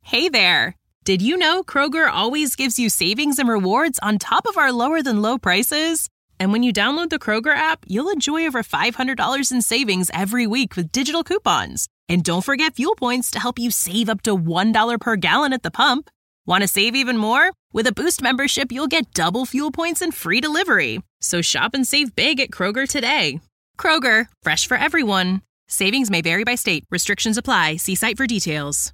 Hey there! Did you know Kroger always gives you savings and rewards on top of our lower-than-low prices? And when you download the Kroger app, you'll enjoy over $500 in savings every week with digital coupons. And don't forget fuel points to help you save up to $1 per gallon at the pump. Want to save even more? With a Boost membership, you'll get double fuel points and free delivery. So shop and save big at Kroger today. Kroger, fresh for everyone. Savings may vary by state. Restrictions apply. See site for details.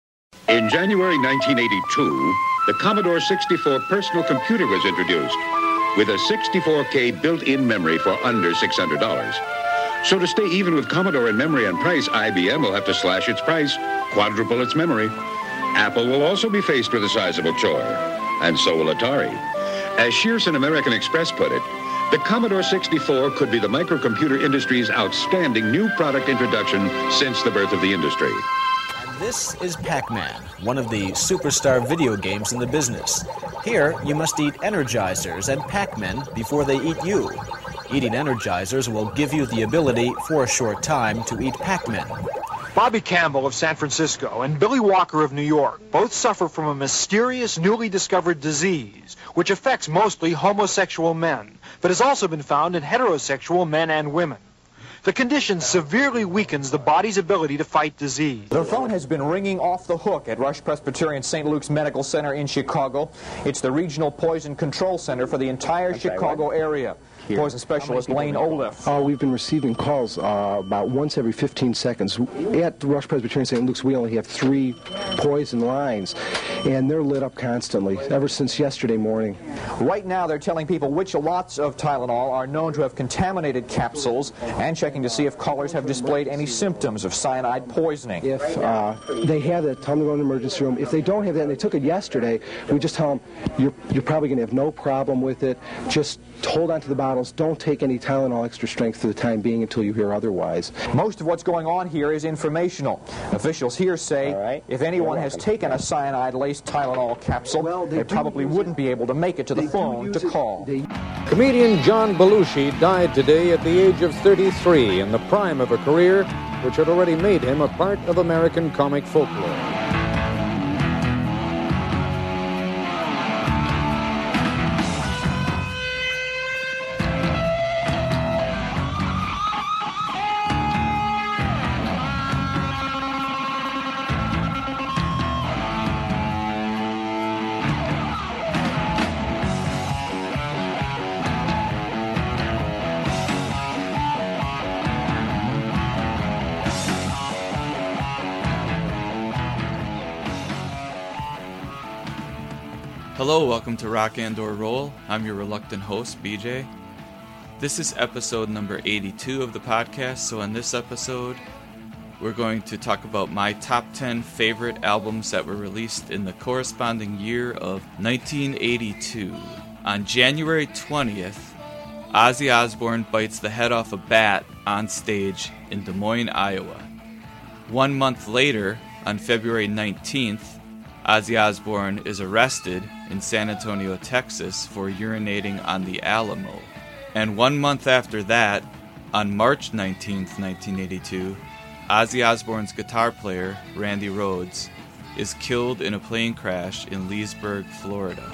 In January 1982, the Commodore 64 personal computer was introduced with a 64K built-in memory for under $600. So to stay even with Commodore in memory and price, IBM will have to slash its price, quadruple its memory. Apple will also be faced with a sizable chore, and so will Atari. As Shearson American Express put it, the Commodore 64 could be the microcomputer industry's outstanding new product introduction since the birth of the industry. This is Pac-Man, one of the superstar video games in the business. Here, you must eat Energizers and Pac-Men before they eat you. Eating Energizers will give you the ability, for a short time, to eat Pac-Men. Bobby Campbell of San Francisco and Billy Walker of New York both suffer from a mysterious, newly discovered disease, which affects mostly homosexual men, but has also been found in heterosexual men and women. The condition severely weakens the body's ability to fight disease. The phone has been ringing off the hook at Rush Presbyterian St. Luke's Medical Center in Chicago. It's the regional poison control center for the entire Chicago area. Poison specialist Lane Olaf. We've been receiving calls about once every 15 seconds. At Rush Presbyterian St. Luke's, we only have 3 poison lines, and they're lit up constantly, ever since yesterday morning. Right now, they're telling people which lots of Tylenol are known to have contaminated capsules and checking to see if callers have displayed any symptoms of cyanide poisoning. If they have that, tell them to go to the emergency room. If they don't have that and they took it yesterday, we just tell them, you're probably going to have no problem with it. Just hold on to the bottles. Don't take any Tylenol extra strength for the time being until you hear otherwise. Most of what's going on here is informational. Officials here say if anyone has taken a cyanide-laced Tylenol capsule, they probably wouldn't be able to make it to the phone to call. Comedian John Belushi died today at the age of 33 in the prime of a career which had already made him a part of American comic folklore. Hello, welcome to Rock and/or Roll. I'm your reluctant host, BJ. This is episode number 82 of the podcast, so in this episode, we're going to talk about my top 10 favorite albums that were released in the corresponding year of 1982. On January 20th, Ozzy Osbourne bites the head off a bat on stage in Des Moines, Iowa. 1 month later, on February 19th, Ozzy Osbourne is arrested in San Antonio, Texas for urinating on the Alamo. And 1 month after that, on March 19th, 1982, Ozzy Osbourne's guitar player, Randy Rhoads, is killed in a plane crash in Leesburg, Florida.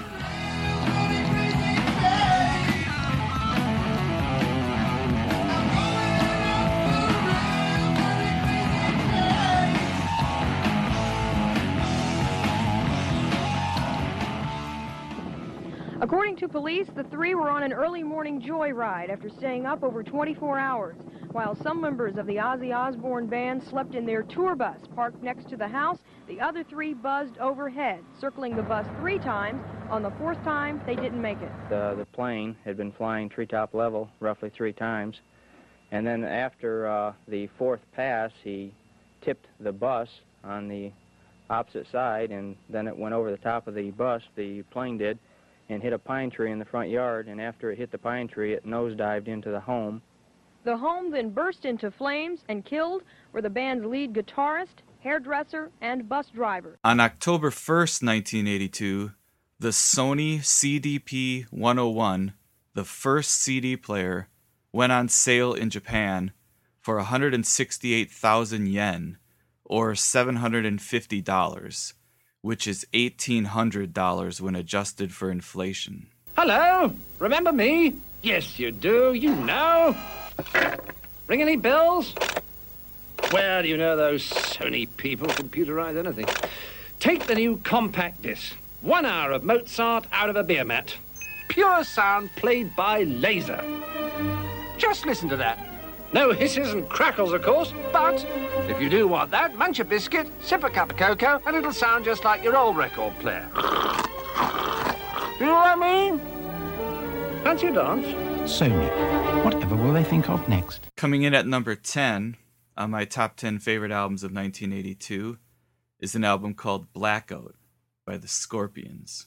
According to police, the three were on an early morning joyride after staying up over 24 hours, while some members of the Ozzy Osbourne band slept in their tour bus parked next to the house. The other three buzzed overhead, circling the bus 3 times. On the 4th time, they didn't make it. The plane had been flying treetop level roughly 3 times, and then after the 4th pass, he tipped the bus on the opposite side, and then it went over the top of the bus, the plane did, and hit a pine tree in the front yard, and after it hit the pine tree, it nosedived into the home. The home then burst into flames, and killed were the band's lead guitarist, hairdresser, and bus driver. On October 1st, 1982, the Sony CDP-101, the first CD player, went on sale in Japan for 168,000 yen, or $750, which is $1,800 when adjusted for inflation. Hello, remember me? Yes, you do, you know. Ring any bells? Well, you know those Sony people computerize anything. Take the new compact disc. 1 hour of Mozart out of a beer mat. Pure sound played by laser. Just listen to that. No hisses and crackles, of course, but if you do want that, munch a biscuit, sip a cup of cocoa, and it'll sound just like your old record player. You know what I mean? Fancy a dance? Sony. Whatever will they think of next? Coming in at number 10 on my top 10 favorite albums of 1982 is an album called Blackout by the Scorpions.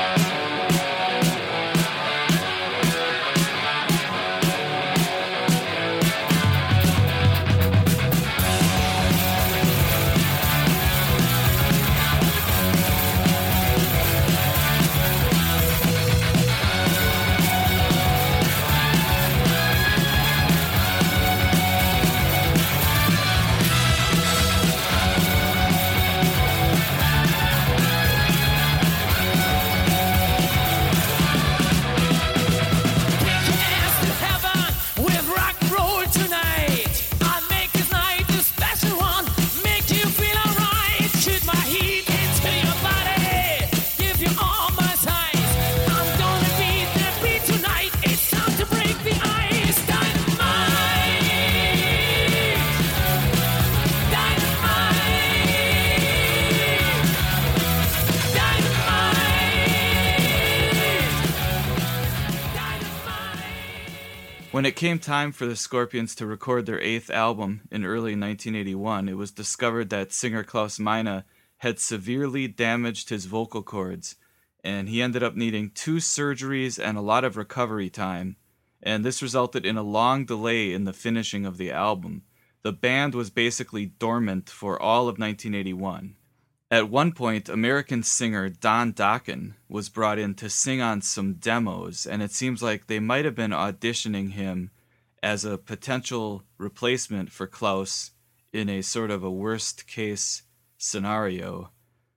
When it came time for the Scorpions to record their 8th album in early 1981, it was discovered that singer Klaus Meine had severely damaged his vocal cords, and he ended up needing 2 surgeries and a lot of recovery time, and this resulted in a long delay in the finishing of the album. The band was basically dormant for all of 1981. At one point, American singer Don Dokken was brought in to sing on some demos, and it seems like they might have been auditioning him as a potential replacement for Klaus in a sort of a worst-case scenario.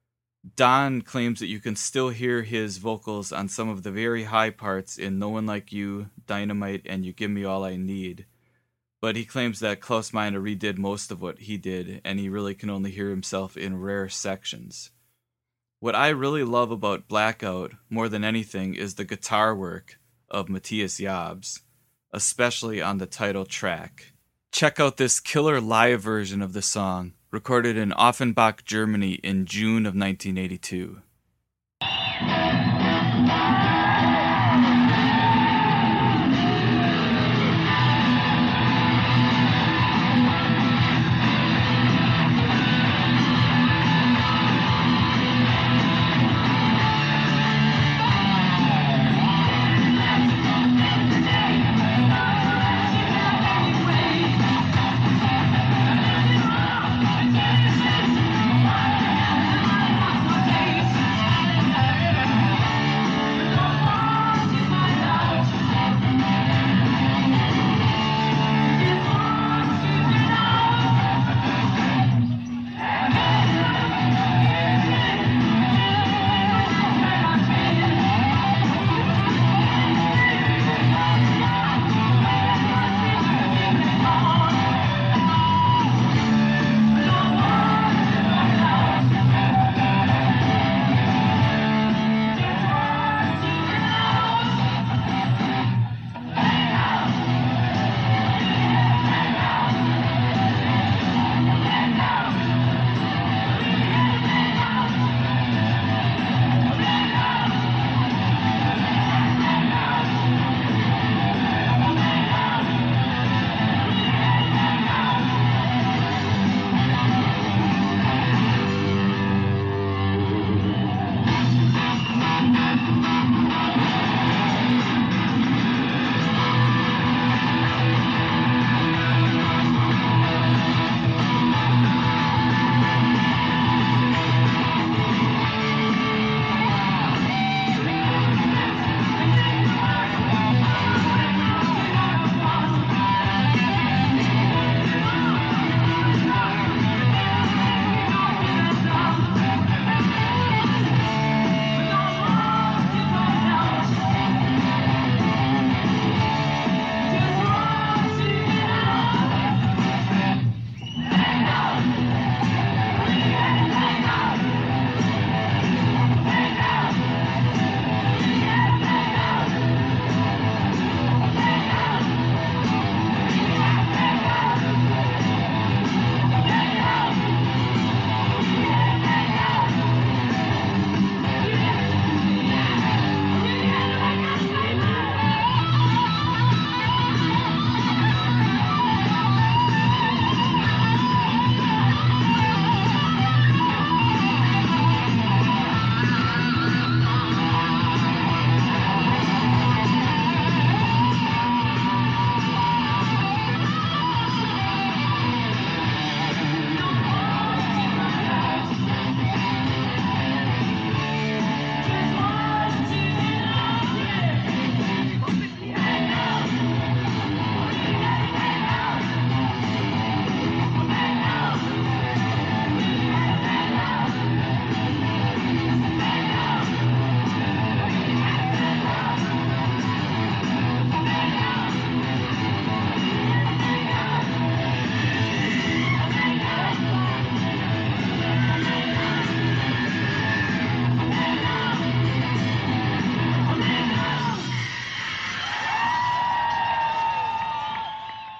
Don claims that you can still hear his vocals on some of the very high parts in No One Like You, Dynamite, and You Give Me All I Need. But he claims that Klaus Meine redid most of what he did, and he really can only hear himself in rare sections. What I really love about Blackout, more than anything, is the guitar work of Matthias Jabs, especially on the title track. Check out this killer live version of the song, recorded in Offenbach, Germany in June of 1982.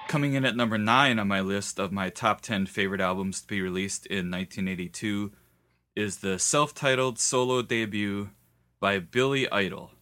Coming in at number 9 on my list of my top 10 favorite albums to be released in 1982 is the self-titled solo debut by Billy Idol.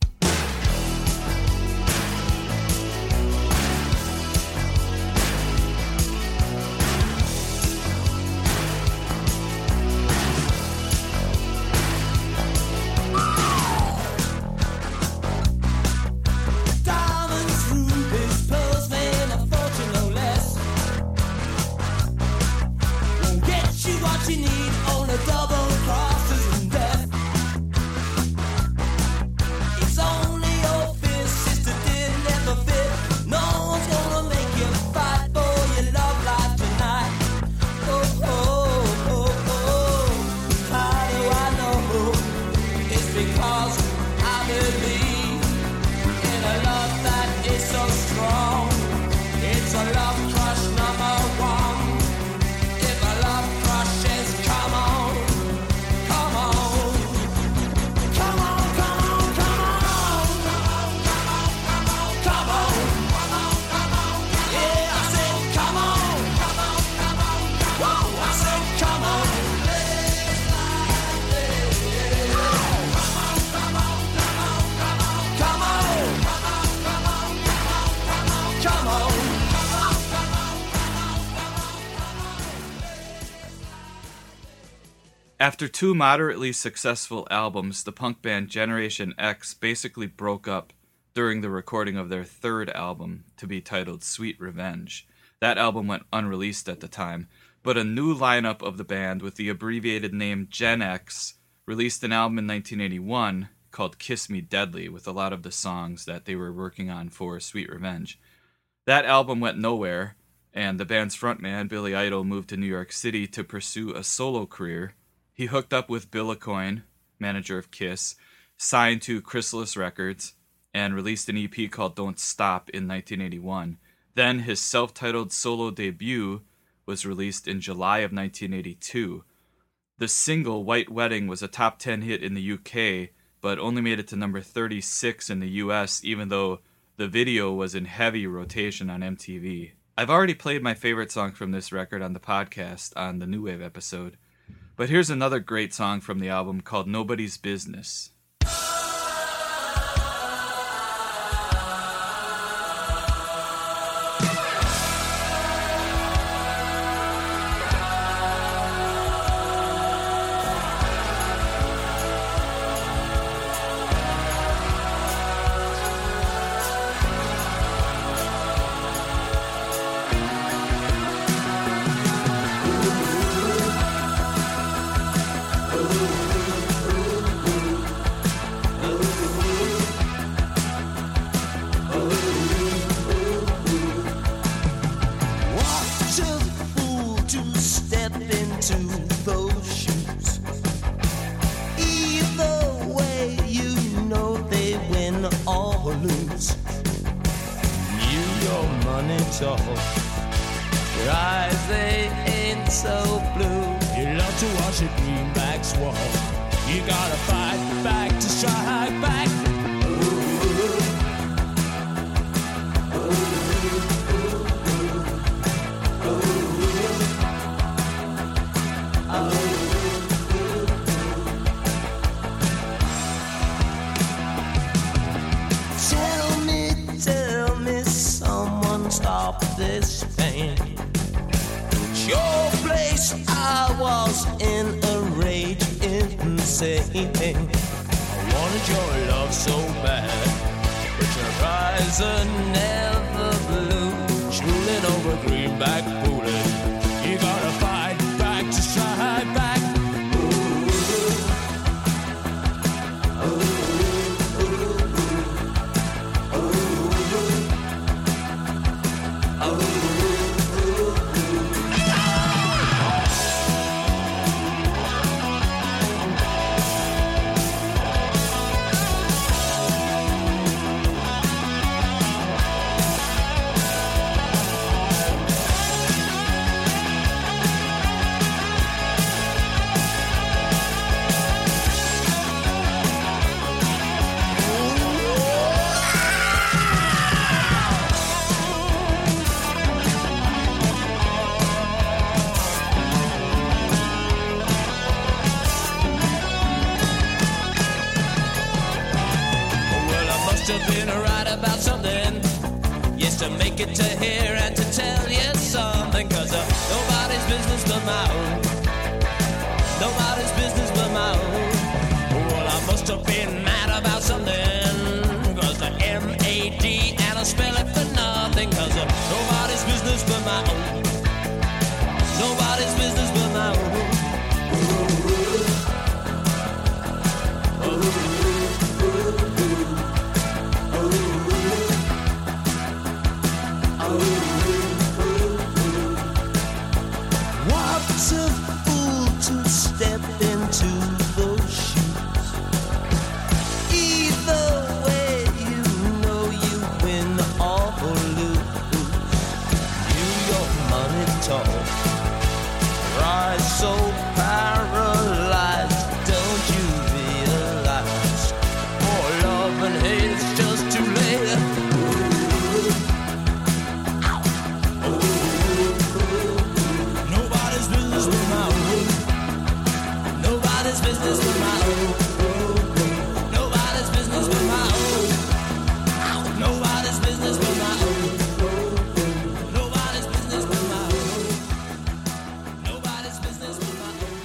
After 2 moderately successful albums, the punk band Generation X basically broke up during the recording of their 3rd album, to be titled Sweet Revenge. That album went unreleased at the time, but a new lineup of the band with the abbreviated name Gen X released an album in 1981 called Kiss Me Deadly, with a lot of the songs that they were working on for Sweet Revenge. That album went nowhere, and the band's frontman, Billy Idol, moved to New York City to pursue a solo career. He hooked up with Bill Aucoin, manager of Kiss, signed to Chrysalis Records, and released an EP called Don't Stop in 1981. Then his self-titled solo debut was released in July of 1982. The single White Wedding was a top 10 hit in the UK, but only made it to number 36 in the US, even though the video was in heavy rotation on MTV. I've already played my favorite song from this record on the podcast on the New Wave episode. But here's another great song from the album called Nobody's Business. Your eyes, they ain't so blue. You love to watch a greenback swallow. You gotta fight back to strike back. Tell me, someone stop this pain. Your place, I was in a rage, insane. I wanted your love so bad, but your eyes are never blue. Drooling over greenback bullet. You gotta fight back to strike back. must have been right about something. Yes, to make it to here and to tell you something. Cause nobody's business but my own. Nobody's business but my own. Well, I must have been mad about something. Cause the M-A-D and I spell it for nothing. Cause nobody's business but my own. Nobody's business but my own. What's a fool to step into those shoes? Either way, you know you win or lose. You your money talk, rise so paralyzed. Don't you realize more love and hate is just too late? Nobody's business but my own. Nobody's business but my own. Nobody's business but my own. Nobody's business but my own. Nobody's business but my own. Nobody's business but my own.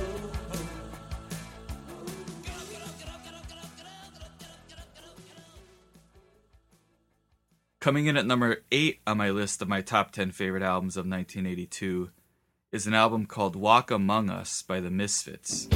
Coming in at number 8 on my list of my top 10 favorite albums of 1982 is an album called Walk Among Us by the Misfits.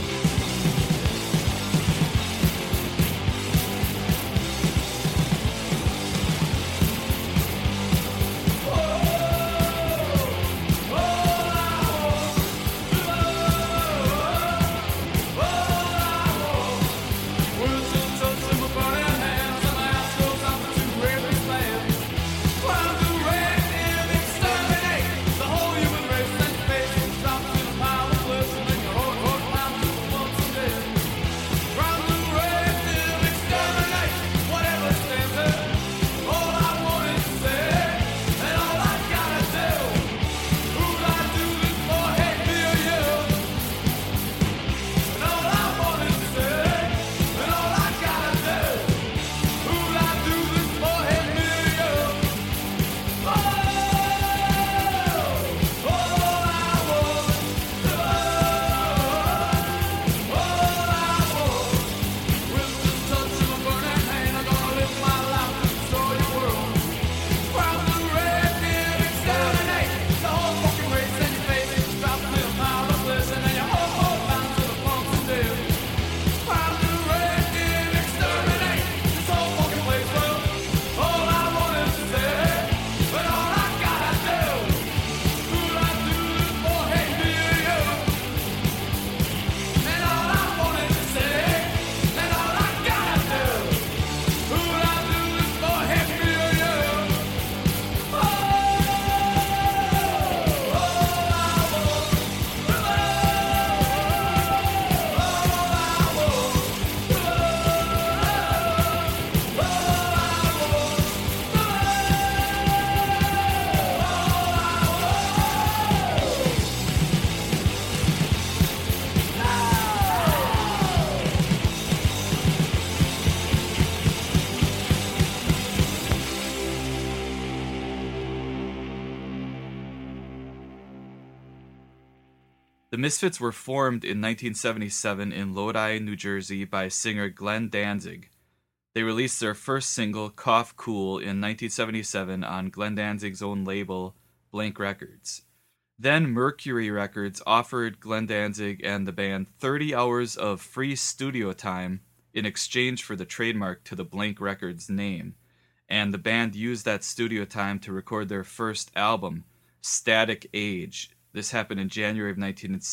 The Misfits were formed in 1977 in Lodi, New Jersey by singer Glenn Danzig. They released their first single, Cough Cool, in 1977 on Glenn Danzig's own label, Blank Records. Then Mercury Records offered Glenn Danzig and the band 30 hours of free studio time in exchange for the trademark to the Blank Records name, and the band used that studio time to record their first album, Static Age. This happened in January of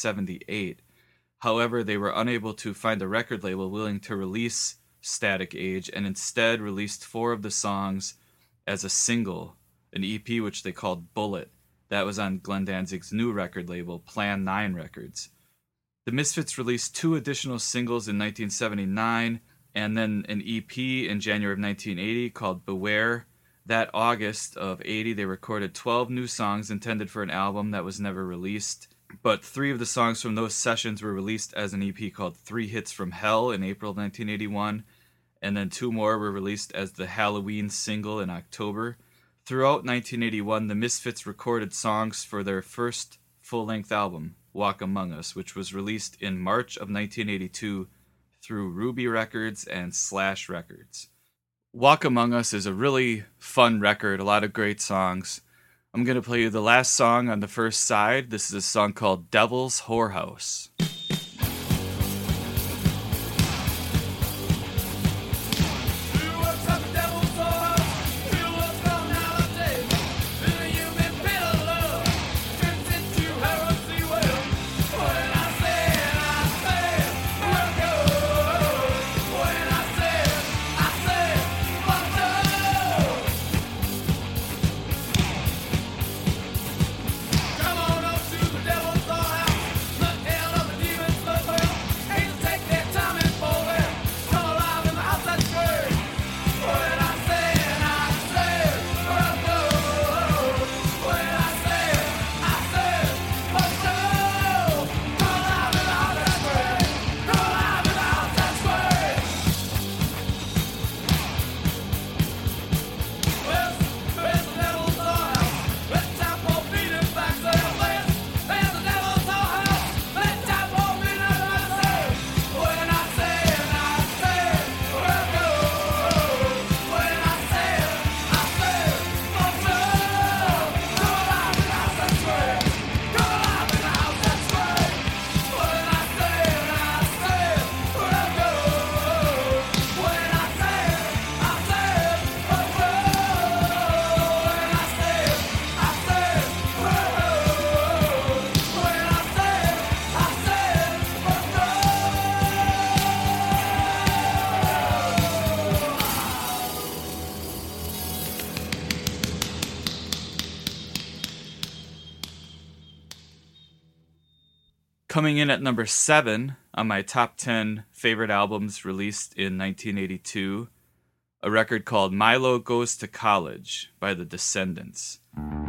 1978. However, they were unable to find a record label willing to release Static Age, and instead released 4 of the songs as a single, an EP which they called Bullet. That was on Glenn Danzig's new record label, Plan 9 Records. The Misfits released 2 additional singles in 1979, and then an EP in January of 1980 called Beware. That August of 80, they recorded 12 new songs intended for an album that was never released, but 3 of the songs from those sessions were released as an EP called 3 Hits from Hell in April of 1981, and then 2 more were released as the Halloween single in October. Throughout 1981, the Misfits recorded songs for their first full-length album, Walk Among Us, which was released in March of 1982 through Ruby Records and Slash Records. Walk Among Us is a really fun record, a lot of great songs. I'm going to play you the last song on the first side. This is a song called Devil's Whorehouse. Coming in at number 7 on my top 10 favorite albums released in 1982, a record called Milo Goes to College by The Descendants.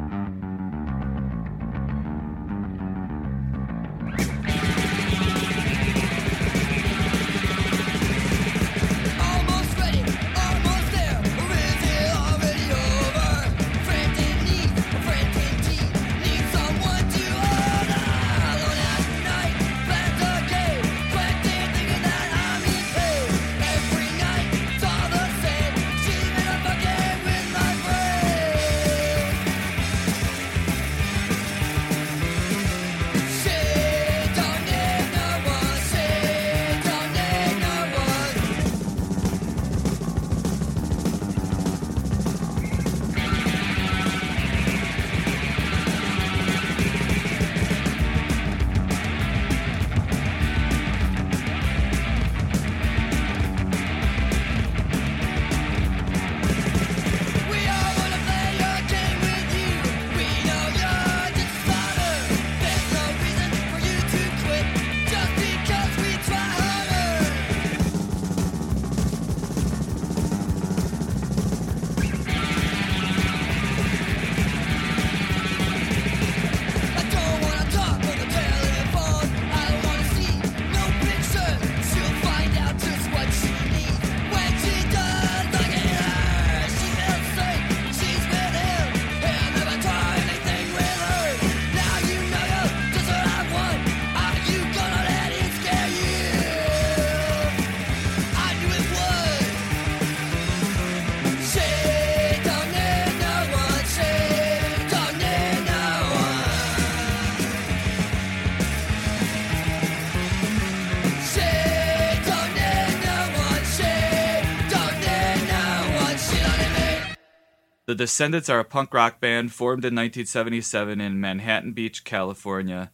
The Descendants are a punk rock band formed in 1977 in Manhattan Beach, California,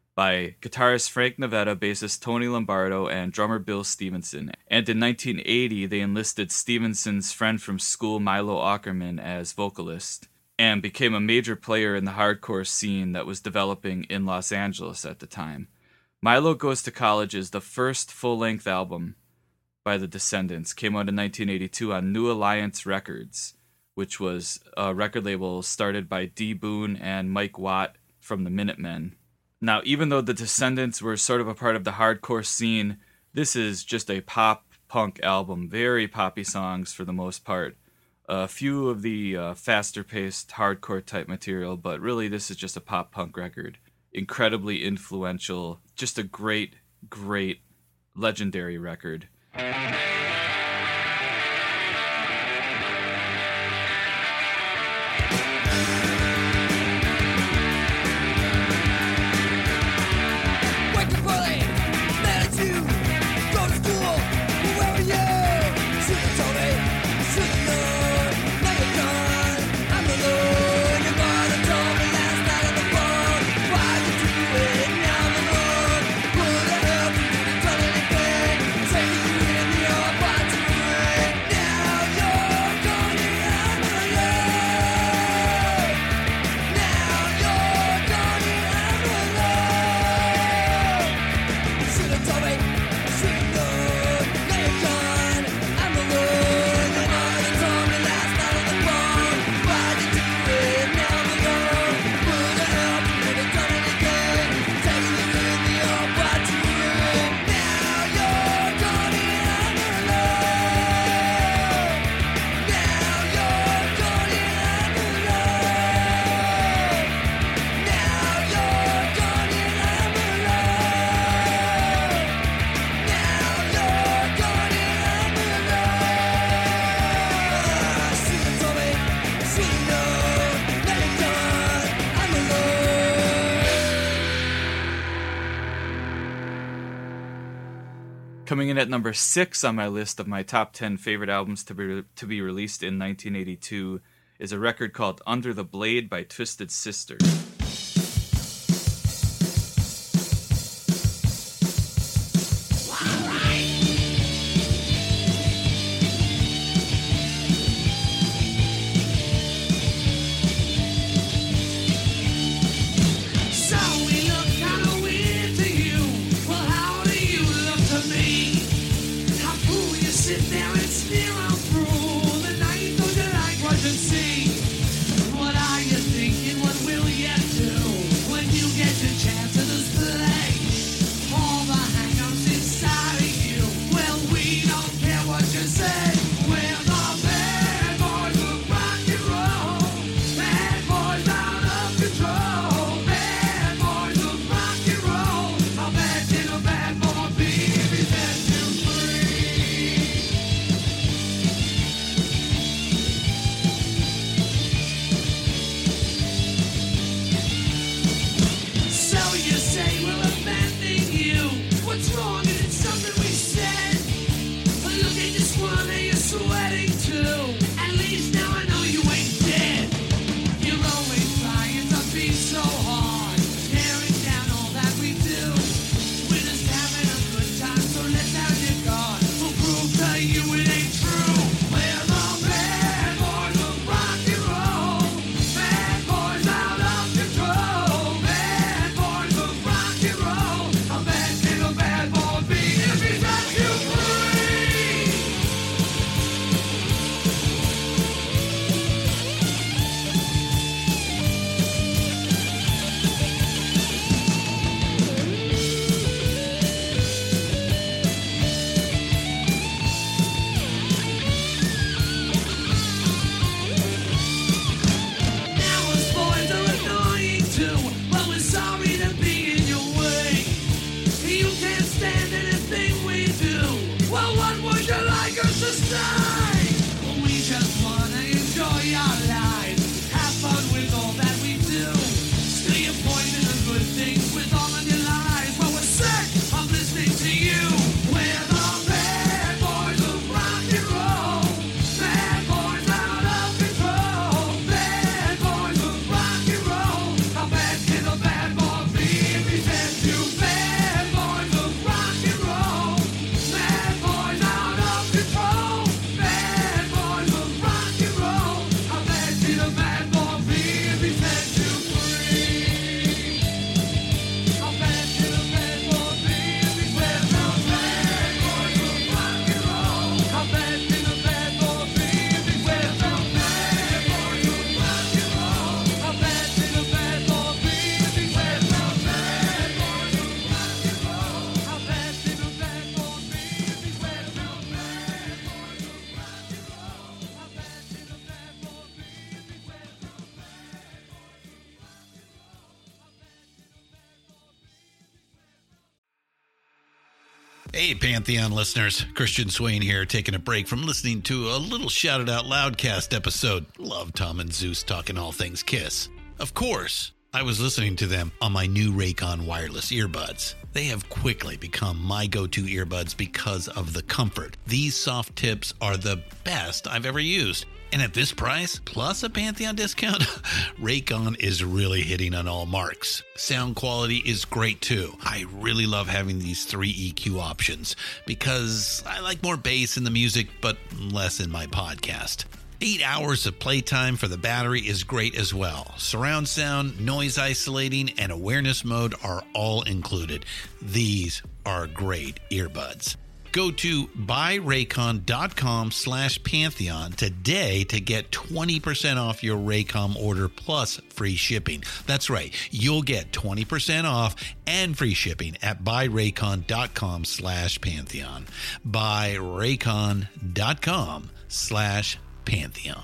by guitarist Frank Navetta, bassist Tony Lombardo, and drummer Bill Stevenson. And in 1980, they enlisted Stevenson's friend from school, Milo Aukerman, as vocalist, and became a major player in the hardcore scene that was developing in Los Angeles at the time. Milo Goes to College is the first full-length album by The Descendants. Came out in 1982 on New Alliance Records, which was a record label started by D. Boone and Mike Watt from the Minutemen. Now, even though The Descendants were sort of a part of the hardcore scene, this is just a pop punk album. Very poppy songs for the most part. A few of the faster-paced, hardcore-type material, but really this is just a pop-punk record. Incredibly influential. Just a great, great, legendary record. Coming in at number 6 on my list of my top 10 favorite albums to be released in 1982 is a record called Under the Blade by Twisted Sister. Hey, Pantheon listeners. Christian Swain here, taking a break from listening to a little Shout It Out Loudcast episode. Love Tom and Zeus talking all things Kiss. Of course, I was listening to them on my new Raycon wireless earbuds. They have quickly become my go-to earbuds because of the comfort. These soft tips are the best I've ever used. And at this price, plus a Pantheon discount, Raycon is really hitting on all marks. Sound quality is great too. I really love having these 3 EQ options because I like more bass in the music, but less in my podcast. 8 hours of playtime for the battery is great as well. Surround sound, noise isolating, and awareness mode are all included. These are great earbuds. Go to buyraycon.com/Pantheon today to get 20% off your Raycom order plus free shipping. That's right. You'll get 20% off and free shipping at buyraycon.com/Pantheon. buyraycon.com/Pantheon.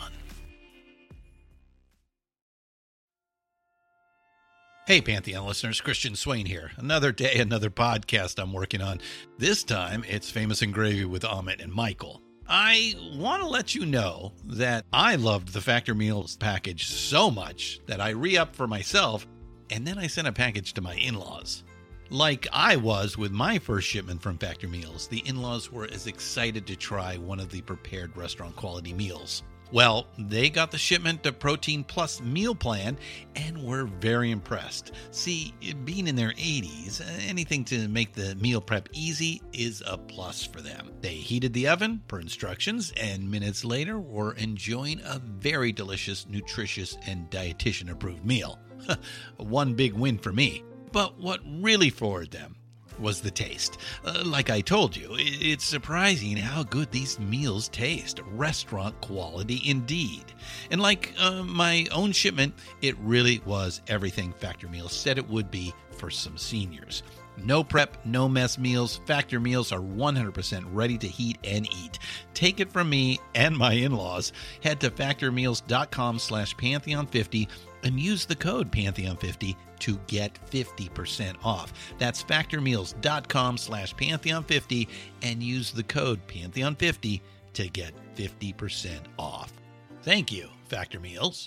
Hey, Pantheon listeners, Christian Swain here. Another day, another podcast I'm working on. This time, it's Famous and Gravy with Amit and Michael. I want to let you know that I loved the Factor Meals package so much that I re-upped for myself, and then I sent a package to my in-laws. Like I was with my first shipment from Factor Meals, the in-laws were as excited to try one of the prepared restaurant quality meals. Well, they got the shipment to Protein Plus meal plan and were very impressed. See, being in their 80s, anything to make the meal prep easy is a plus for them. They heated the oven per instructions and minutes later were enjoying a very delicious, nutritious, and dietitian-approved meal. One big win for me. But what really floored them was the taste. Like I told you, it's surprising how good these meals taste. Restaurant quality indeed. And like my own shipment, it really was everything Factor Meals said it would be for some seniors. No prep, no mess meals. Factor Meals are 100% ready to heat and eat. Take it from me and my in-laws. Head to factormeals.com/Pantheon50 and use the code Pantheon50 to get 50% off. That's factormeals.com/Pantheon50 and use the code Pantheon50 to get 50% off. Thank you, Factor Meals.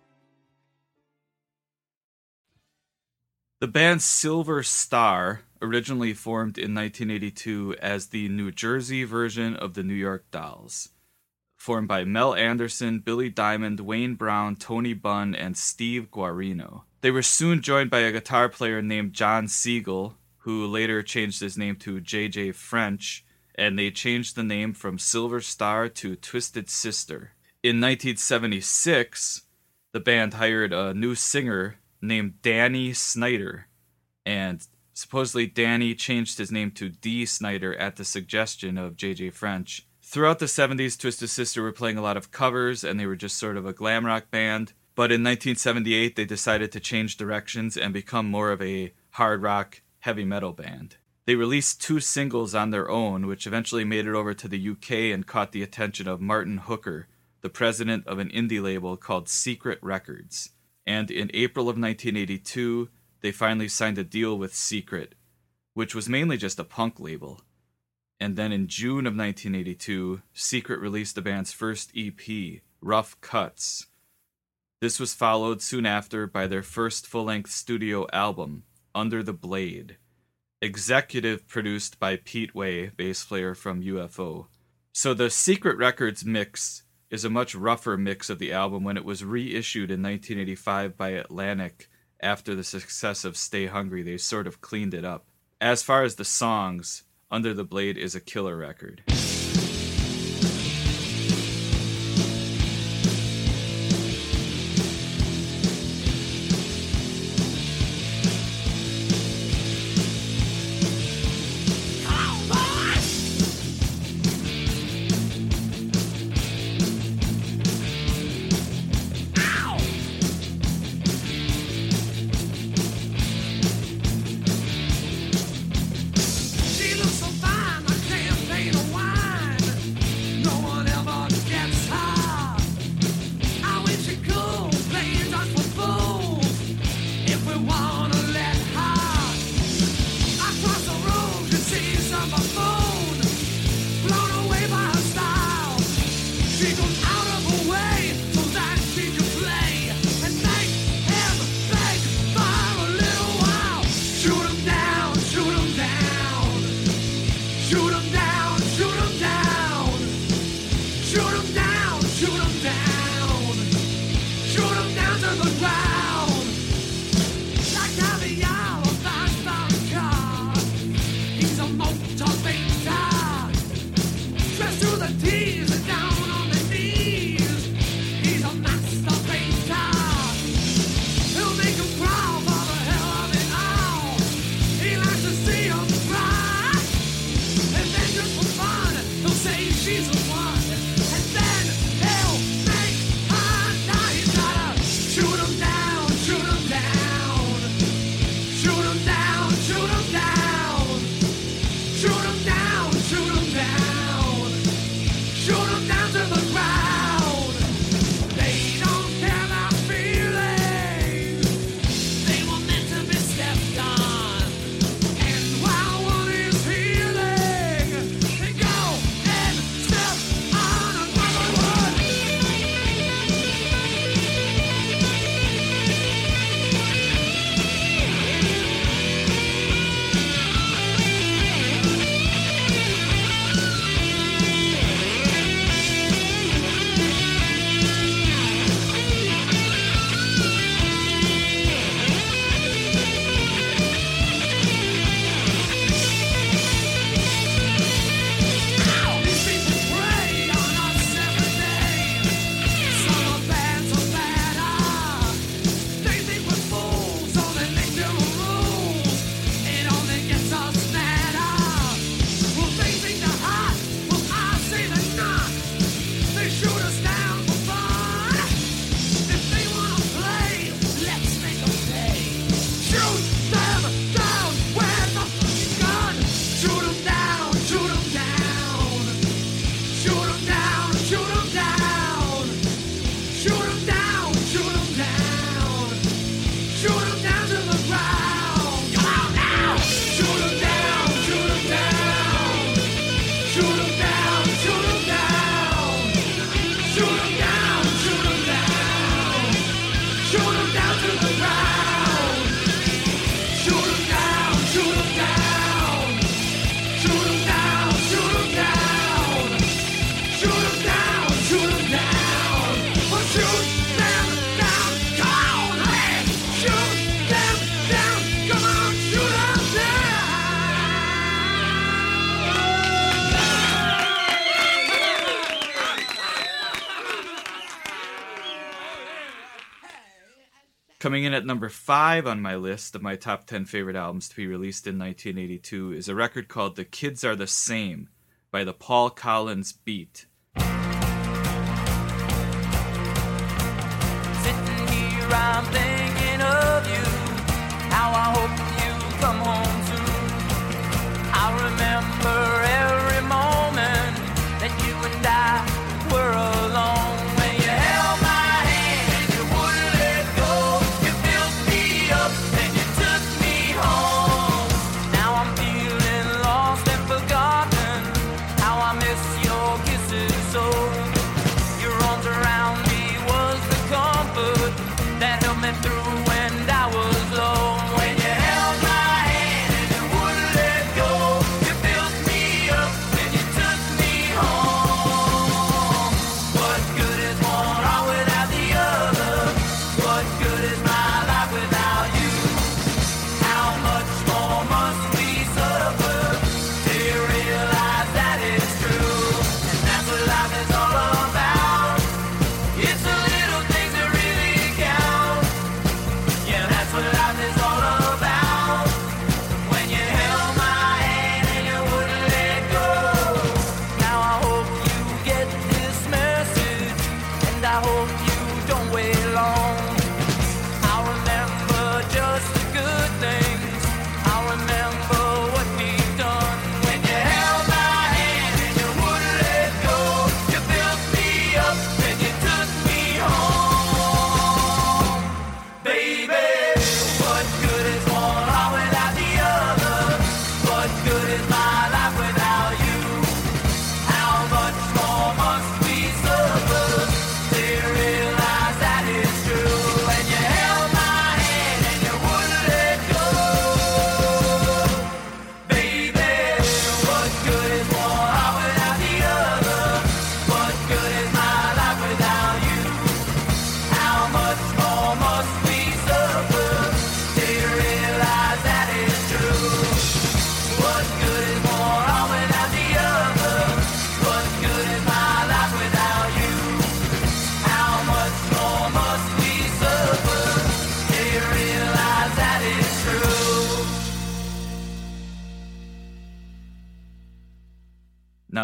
The band Silver Star originally formed in 1982 as the New Jersey version of the New York Dolls. Formed by Mel Anderson, Billy Diamond, Wayne Brown, Tony Bunn, and Steve Guarino. They were soon joined by a guitar player named John Siegel, who later changed his name to J.J. French, and they changed the name from Silver Star to Twisted Sister. In 1976, the band hired a new singer named Danny Snyder, and supposedly Danny changed his name to Dee Snyder at the suggestion of J.J. French. Throughout the 70s, Twisted Sister were playing a lot of covers, and they were just sort of a glam rock band. But in 1978, they decided to change directions and become more of a hard rock, heavy metal band. They released 2 singles on their own, which eventually made it over to the UK and caught the attention of Martin Hooker, the president of an indie label called Secret Records. And in April of 1982, they finally signed a deal with Secret, which was mainly just a punk label. And then in June of 1982, Secret released the band's first EP, Rough Cuts. This was followed soon after by their first full-length studio album, Under the Blade, executive produced by Pete Way, bass player from UFO. So the Secret Records mix is a much rougher mix of the album when it was reissued in 1985 by Atlantic after the success of Stay Hungry. They sort of cleaned it up. As far as the songs, Under the Blade is a killer record. She looks so fine, I can't paint a wine. Coming in at number 5 on my list of my top 10 favorite albums to be released in 1982 is a record called The Kids Are the Same by the Paul Collins Beat. Sitting here, I'm thinking of you, how I hope you come home soon. I remember every moment that you and I were alone. When you held my hand and you wouldn't let go, you built me up and you took me home. Now I'm feeling lost and forgotten, how I miss your kisses so. Your arms around me was the comfort that helped me through when I was low. When you held my hand and you wouldn't let go, you built me up and you took me home. What good is one heart without the other? What good is my life without you? How much more must we suffer till you realize that it's true?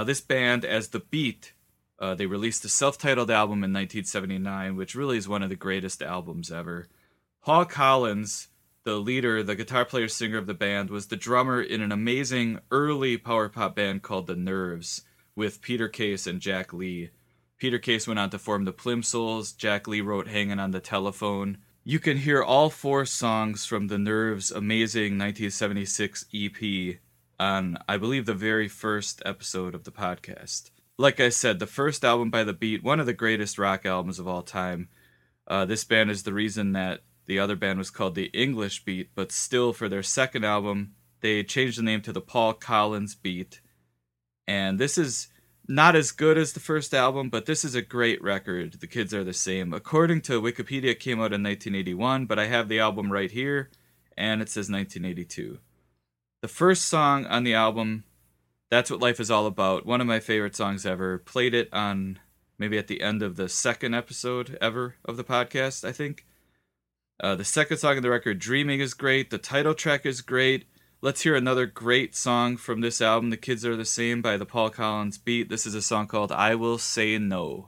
Now, this band, as The Beat, they released a self-titled album in 1979, which really is one of the greatest albums ever. Paul Collins, the leader, the guitar player, singer of the band, was the drummer in an amazing early power pop band called The Nerves with Peter Case and Jack Lee. Peter Case went on to form the Plimsouls. Jack Lee wrote Hangin' on the Telephone. You can hear all 4 songs from The Nerves' amazing 1976 EP on, I believe, the very first episode of the podcast. Like I said, the first album by The Beat, one of the greatest rock albums of all time. This band is the reason that the other band was called the English Beat, but still, for their second album, they changed the name to the Paul Collins Beat. And this is not as good as the first album, but this is a great record. The Kids Are the Same. According to Wikipedia, it came out in 1981, but I have the album right here, and it says 1982. The first song on the album, That's What Life Is All About, one of my favorite songs ever. Played it on maybe at the end of the second episode ever of the podcast, I think. The second song on the record, Dreaming, is great. The title track is great. Let's hear another great song from this album, The Kids Are the Same, by the Paul Collins Beat. This is a song called I Will Say No.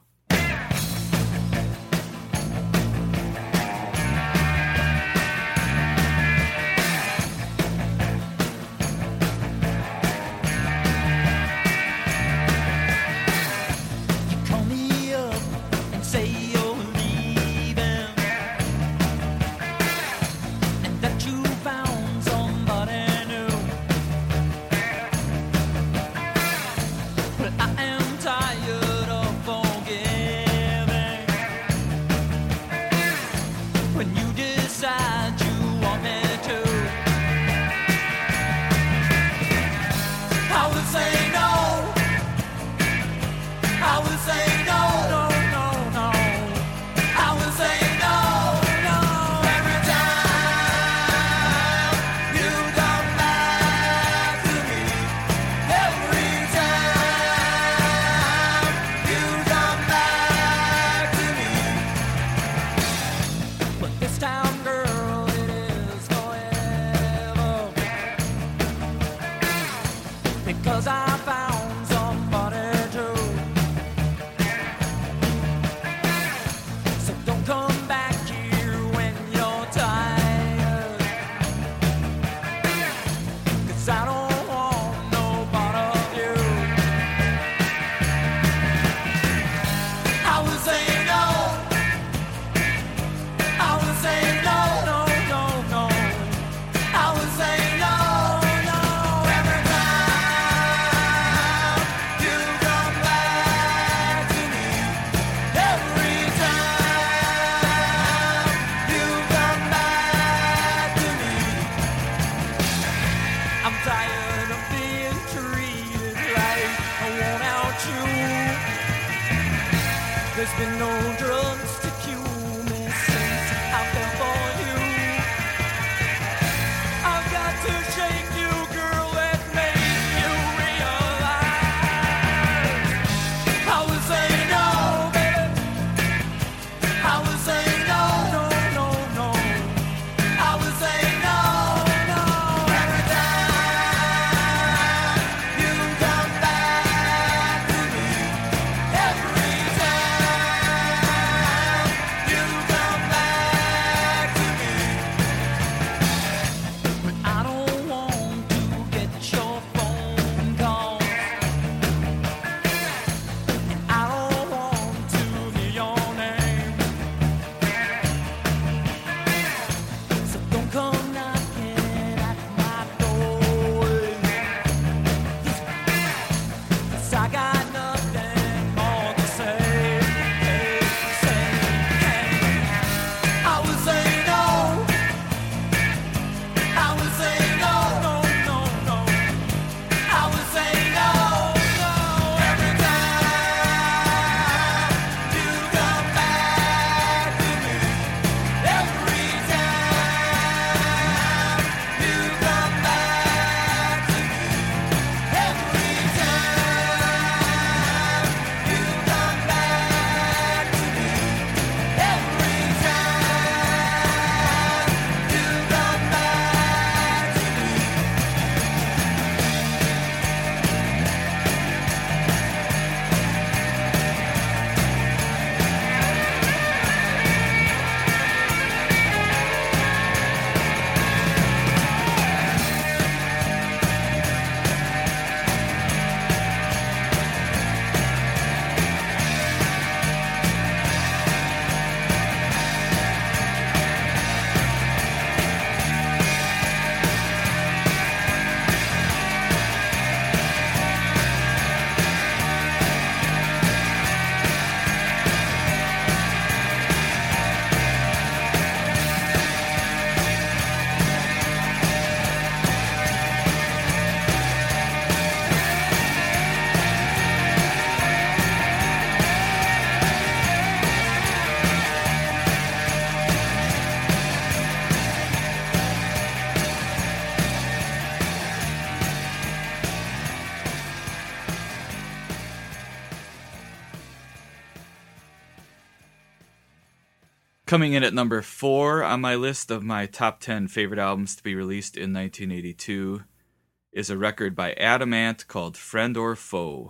Coming in at number 4 on my list of my top 10 favorite albums to be released in 1982 is a record by Adam Ant called Friend or Foe.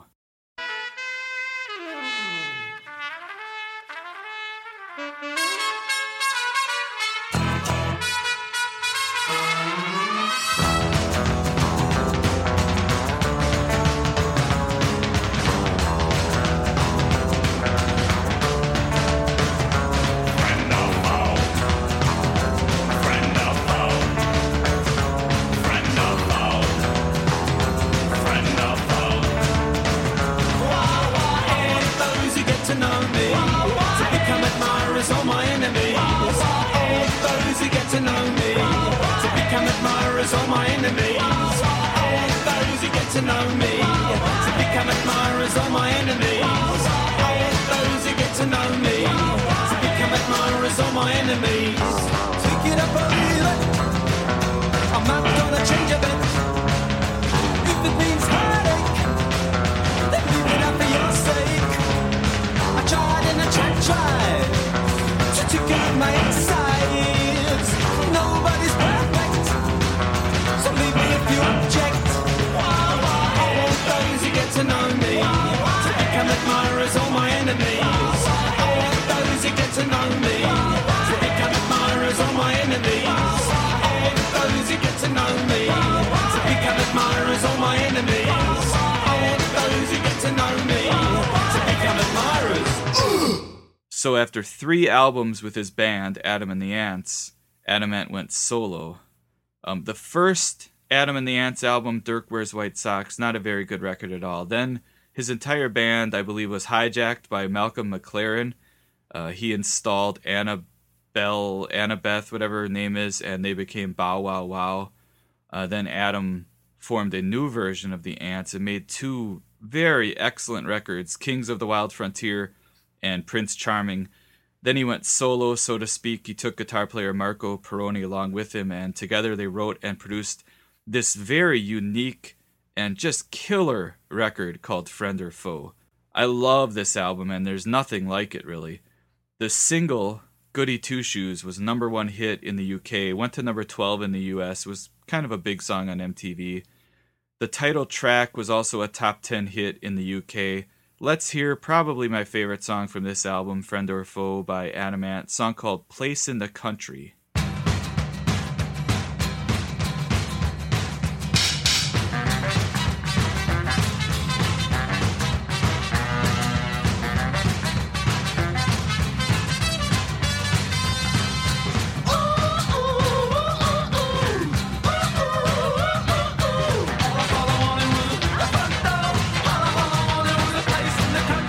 So after 3 albums with his band, Adam and the Ants, Adam Ant went solo. The first Adam and the Ants album, Dirk Wears White Socks, not a very good record at all. Then his entire band, I believe, was hijacked by Malcolm McLaren. He installed Annabeth, whatever her name is, and they became Bow Wow Wow. Then Adam formed a new version of the Ants and made 2 very excellent records, Kings of the Wild Frontier and Prince Charming. Then he went solo, so to speak. He took guitar player Marco Perroni along with him, and together they wrote and produced this very unique and just killer record called Friend or Foe. I love this album, and there's nothing like it, really. The single, Goody Two Shoes, was number 1 hit in the UK, went to number 12 in the US, was kind of a big song on MTV. The title track was also a top 10 hit in the UK. Let's hear probably my favorite song from this album, Friend or Foe by Adam Ant, a song called Place in the Country.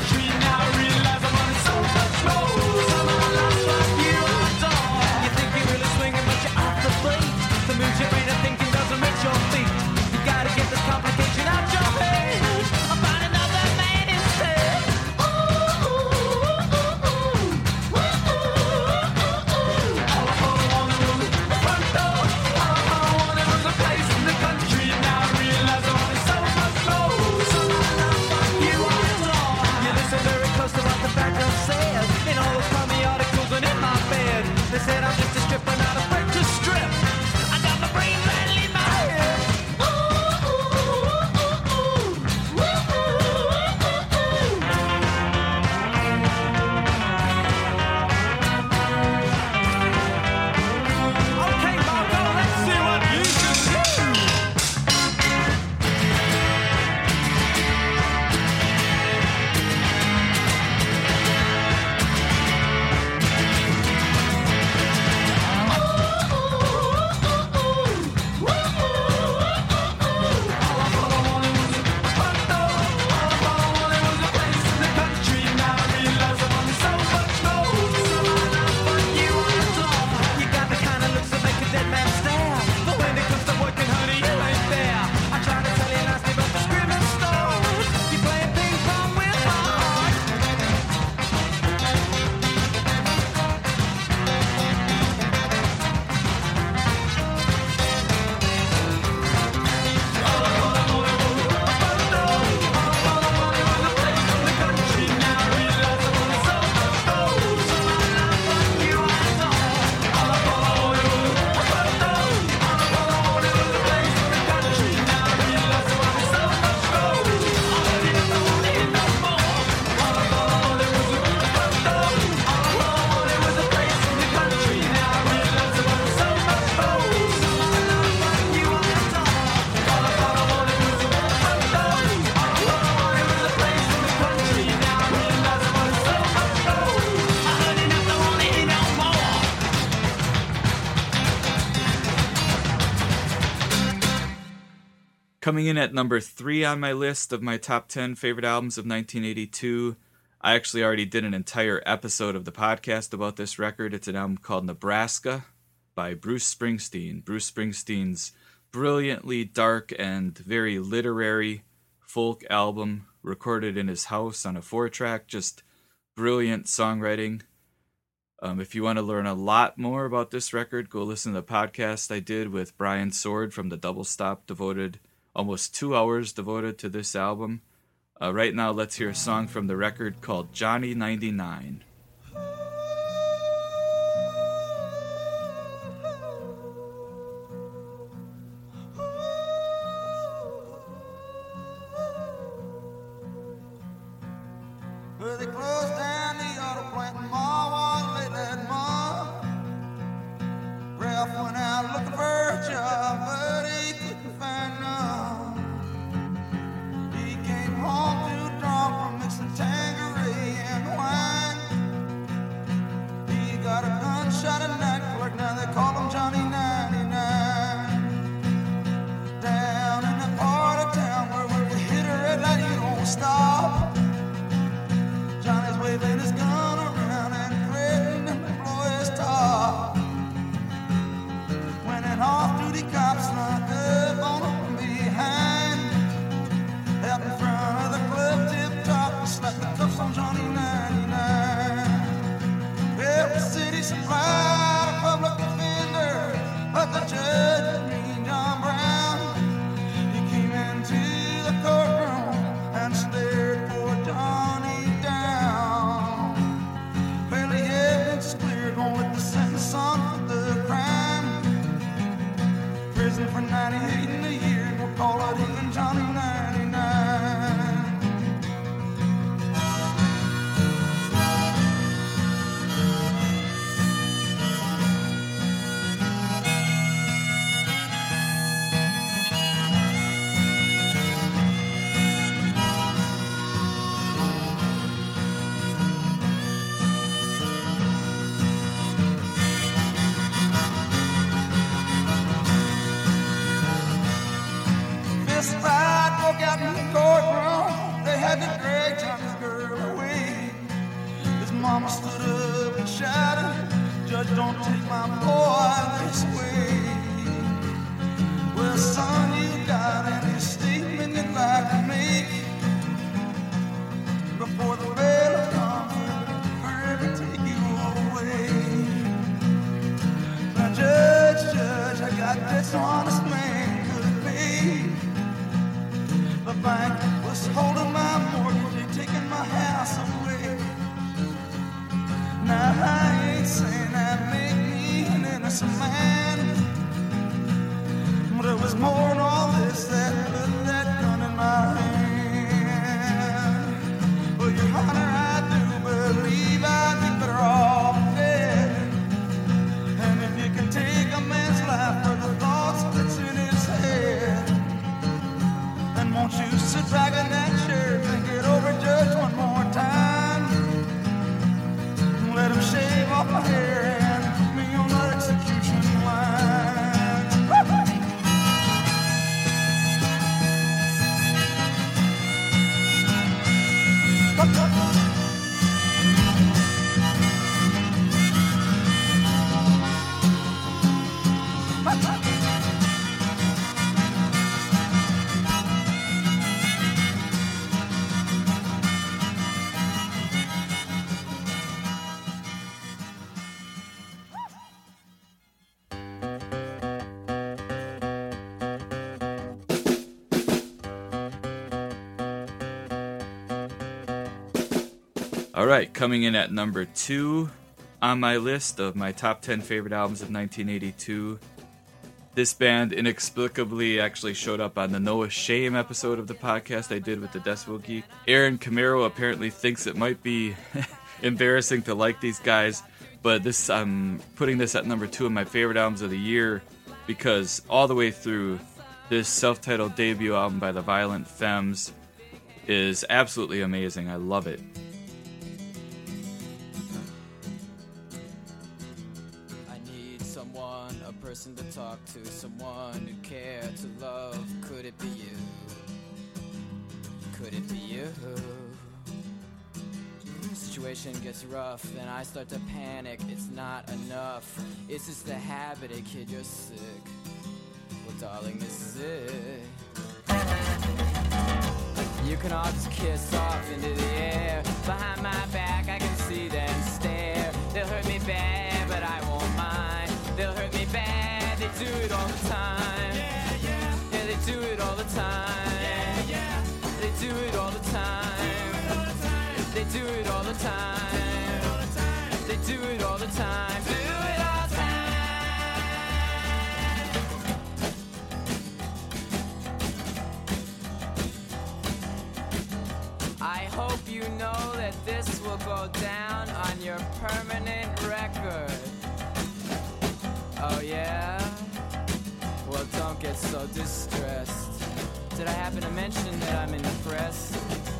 You Coming in at number 3 on my list of my top 10 favorite albums of 1982, I actually already did an entire episode of the podcast about this record. It's an album called Nebraska by Bruce Springsteen. Bruce Springsteen's brilliantly dark and very literary folk album, recorded in his house on a 4-track, just brilliant songwriting. If you want to learn a lot more about this record, go listen to the podcast I did with Brian Sword from the Double Stop, devoted almost 2 hours devoted to this album. Right now, let's hear a song from the record called Johnny 99. Well, they closed down the auto plant in Ma late that month. Ralph went out looking for a job, but he couldn't find none. He came home too drunk from mixing Tanqueray and wine. He got a gunshot at night clerk, now they call him Johnny 99. Down in the part of town where you hit a red light, you don't stop. Johnny's waving his gun around and threatening to blow his top. When an off-duty cop snuck up on him from behind, out in front of the club tip-top, slapped the cuffs on Johnny 99. Every city supplied a public defender, but the judge, Mean John Brown, he came into the courtroom and stared poor Johnny down. Well, the evidence is clear, going with the sentence on for the crime. Prison for 98 in a year, and we'll call it even Johnny 99. This fight broke out in the courtroom. They had to drag Johnny's girl away. His mama stood up and shouted, "Judge, don't take my boy this way." Well, son, you got any statement you'd like to make before the bailiff comes and take you away? Now, Judge, I got this honest man could pay. The bank was holding my mortgage, they taking my house away. Now I ain't saying that make me an innocent man, but it was more than all this that put that gun in my hand. Well, your honor, I do believe I'd be better off dead. And if you can take a man's life for the thoughts that's in his head, then won't you sit back in that chair, think it over, Judge, one more time. Let him shave off my hair and put me on the execution line. Alright, coming in at number 2 on my list of my top 10 favorite albums of 1982. This band inexplicably actually showed up on the Noah Shame episode of the podcast I did with the Decibel Geek. Aaron Camaro apparently thinks it might be embarrassing to like these guys, but this I'm putting this at number 2 of my favorite albums of the year because all the way through, this self-titled debut album by the Violent Femmes is absolutely amazing. I love it. person to talk to, someone who cared to love. Could it be you? Could it be you? Situation gets rough, then I start to panic. It's not enough. It's just the habit, kid, you're sick. Well, darling, this is it. You can all just kiss off into the air. Behind my back, I can see them stare. They'll hurt me bad, but I won't mind. They'll hurt me bad, they do it all the time. Yeah, yeah. Yeah, they do it all the time. Yeah, yeah. They do it all the time. They do it all the time. They do it all the time. Do it all the time. I hope you know that this will go down on your permanent record. Oh yeah? Well, don't get so distressed. Did I happen to mention that I'm in the press?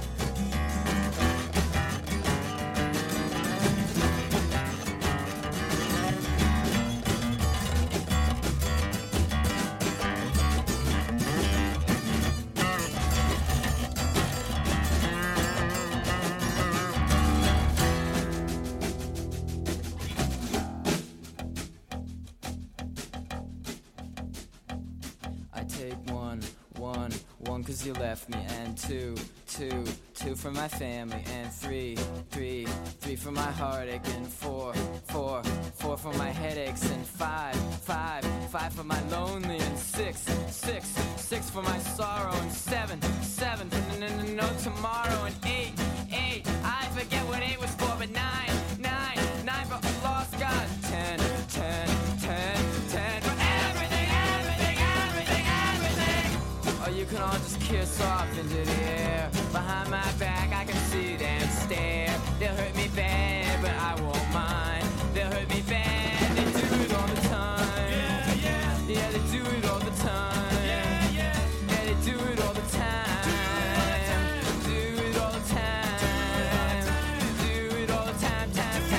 One, 'cause you left me, and two for my family, and three for my heartache, and four for my headaches, and five for my lonely, and six for my sorrow, and seven for no tomorrow, and eight, I forget what 8 was for, but nine for lost God, 10 for everything. Or you can all just kiss off into the air. Behind my back, I can see them stare. They'll hurt me bad, but I won't mind. They'll hurt me bad, they do it all the time. Yeah, yeah. Yeah, they do it all the time. Yeah, yeah. Yeah, they do it all the time. Do it all the time. Do it all the time.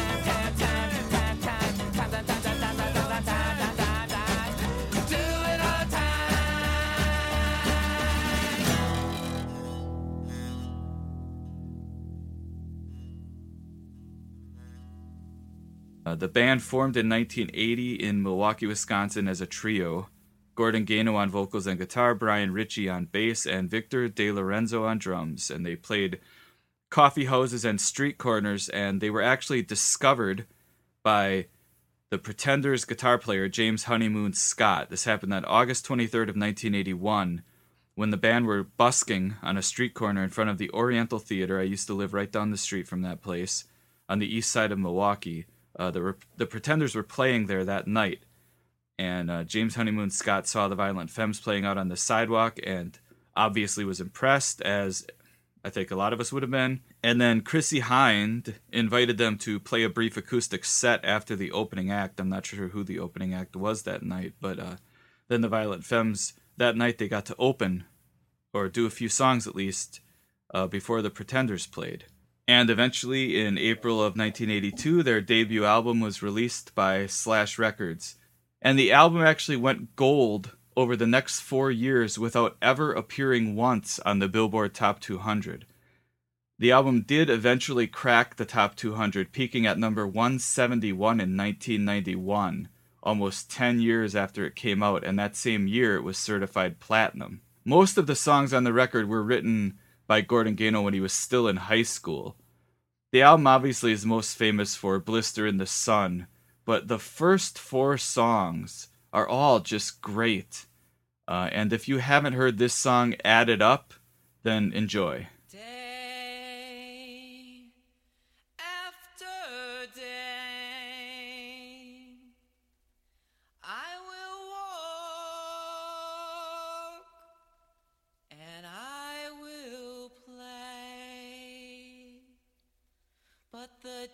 The band formed in 1980 in Milwaukee, Wisconsin as a trio. Gordon Gano on vocals and guitar, Brian Ritchie on bass, and Victor De Lorenzo on drums. And they played coffee houses and street corners, and they were actually discovered by the Pretenders guitar player James Honeymoon Scott. This happened on August 23rd of 1981 when the band were busking on a street corner in front of the Oriental Theater. I used to live right down the street from that place on the east side of Milwaukee. The Pretenders were playing there that night, and James Honeymoon Scott saw the Violent Femmes playing out on the sidewalk and obviously was impressed, as I think a lot of us would have been. And then Chrissie Hynde invited them to play a brief acoustic set after the opening act. I'm not sure who the opening act was that night, but then the Violent Femmes, that night they got to open, or do a few songs at least, before the Pretenders played. And eventually, in April of 1982, their debut album was released by Slash Records. And the album actually went gold over the next 4 years without ever appearing once on the Billboard Top 200. The album did eventually crack the Top 200, peaking at number 171 in 1991, almost 10 years after it came out, and that same year it was certified platinum. Most of the songs on the record were written by Gordon Gano when he was still in high school. The album obviously is most famous for Blister in the Sun, but the first 4 songs are all just great. And if you haven't heard this song, Add It Up, then enjoy. Day after day, I will walk and I will play, but the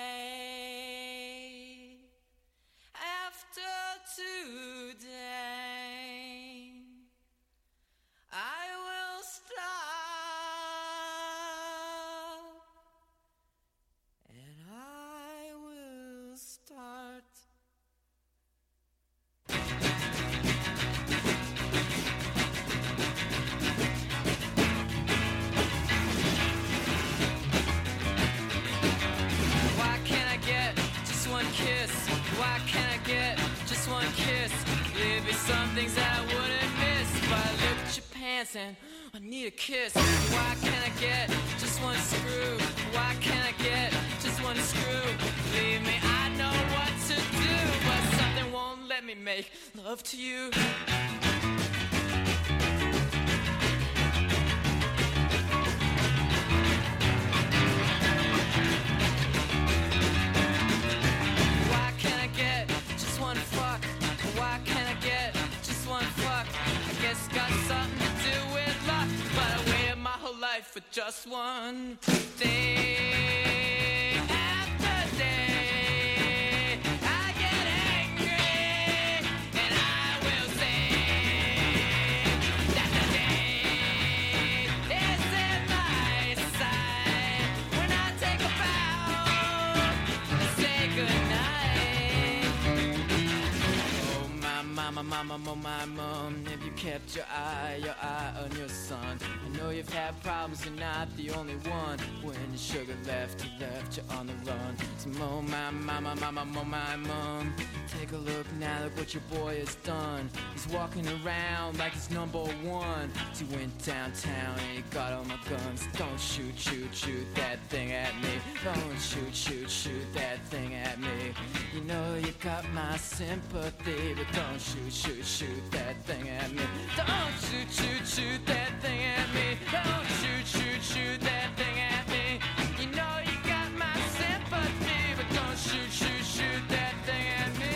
day after today, I will stop and I will start. and I need a kiss. Why can't I get just one screw? Why can't I get just one screw? Believe me, I know what to do, but something won't let me make love to you. Why can't I get just one fuck? Why can't I get just one fuck? I guess it's got something to do with luck, but I waited my whole life for just one thing. After day, I get angry, and I will sing that the day is in my sight. When I take a bow and say goodnight. Oh my mama, oh my mom, have you kept your eye on your son? I know you've had problems, you're not the only one. When your sugar left you on the run. So oh my mama, oh my mom, take a look now, look what your boy has done. He's walking around like he's number one. He went downtown and he got all my guns. Don't shoot that thing at me. Don't shoot that thing at me. You know you got my sympathy, but don't shoot that thing at me. Don't shoot that thing at me. Don't shoot that thing at me. You know you got my sympathy, but don't shoot that thing at me.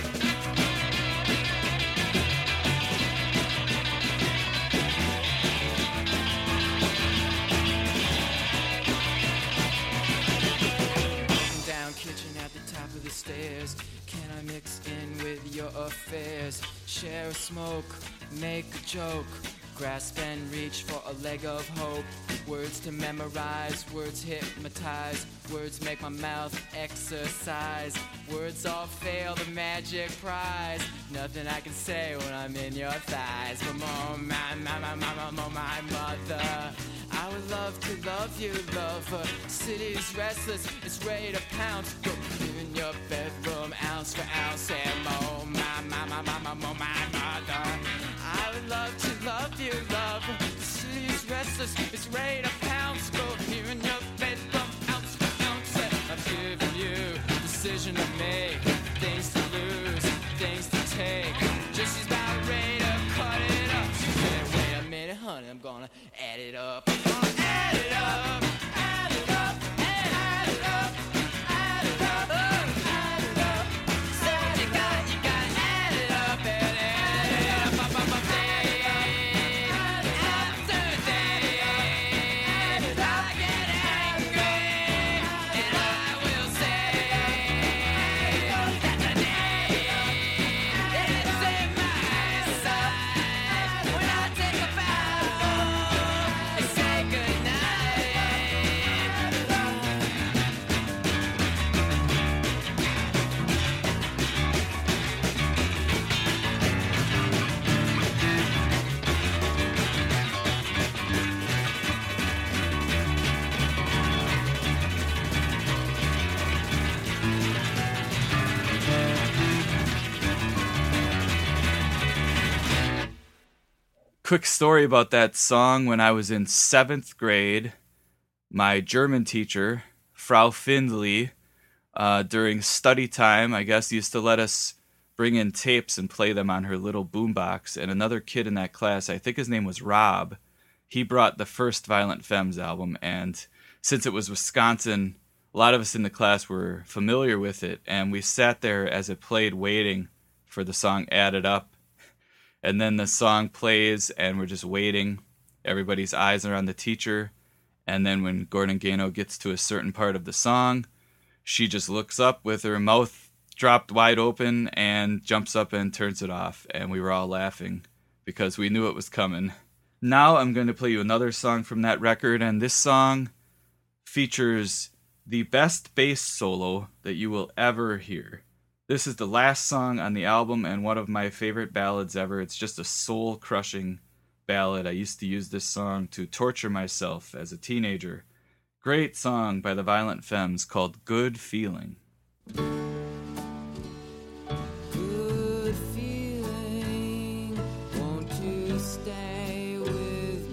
Down kitchen at the top of the stairs. Can I mix in with your affairs? Share a smoke, make a joke, grasp and reach for a leg of hope. Words to memorize, words hypnotize, words make my mouth exercise. Words all fail the magic prize. Nothing I can say when I'm in your thighs. But oh my mother, I would love to love you, lover. City's restless, it's ready to pounce. Go in your bedroom, ounce for ounce. And oh my mother, I would love to love you, lover. The city's restless, it's ready to pounce. Go here in your bedroom, ounce for ounce. I've given you a decision to make, things to lose, things to take. Just she's about ready to cut it up. She said, wait a minute, honey, I'm gonna add it up. I'm gonna add it up, add it up, add it up, add it up, add it up. Said you gotta add it up, and add it up, day after day. I get angry, and I will say that the day is in my sight. When I take a bow and say goodnight. Quick story about that song. When I was in 7th grade, my German teacher, Frau Findley, during study time, I guess, used to let us bring in tapes and play them on her little boombox. And another kid in that class, I think his name was Rob, he brought the first Violent Femmes album. And since it was Wisconsin, a lot of us in the class were familiar with it. And we sat there as it played waiting for the song Add It Up. And then the song plays, and we're just waiting. Everybody's eyes are on the teacher. And then when Gordon Gano gets to a certain part of the song, she just looks up with her mouth dropped wide open and jumps up and turns it off. And we were all laughing because we knew it was coming. Now I'm going to play you another song from that record, and this song features the best bass solo that you will ever hear. This is the last song on the album and one of my favorite ballads ever. It's just a soul-crushing ballad. I used to use this song to torture myself as a teenager. Great song by the Violent Femmes called Good Feeling. Good feeling, won't you stay with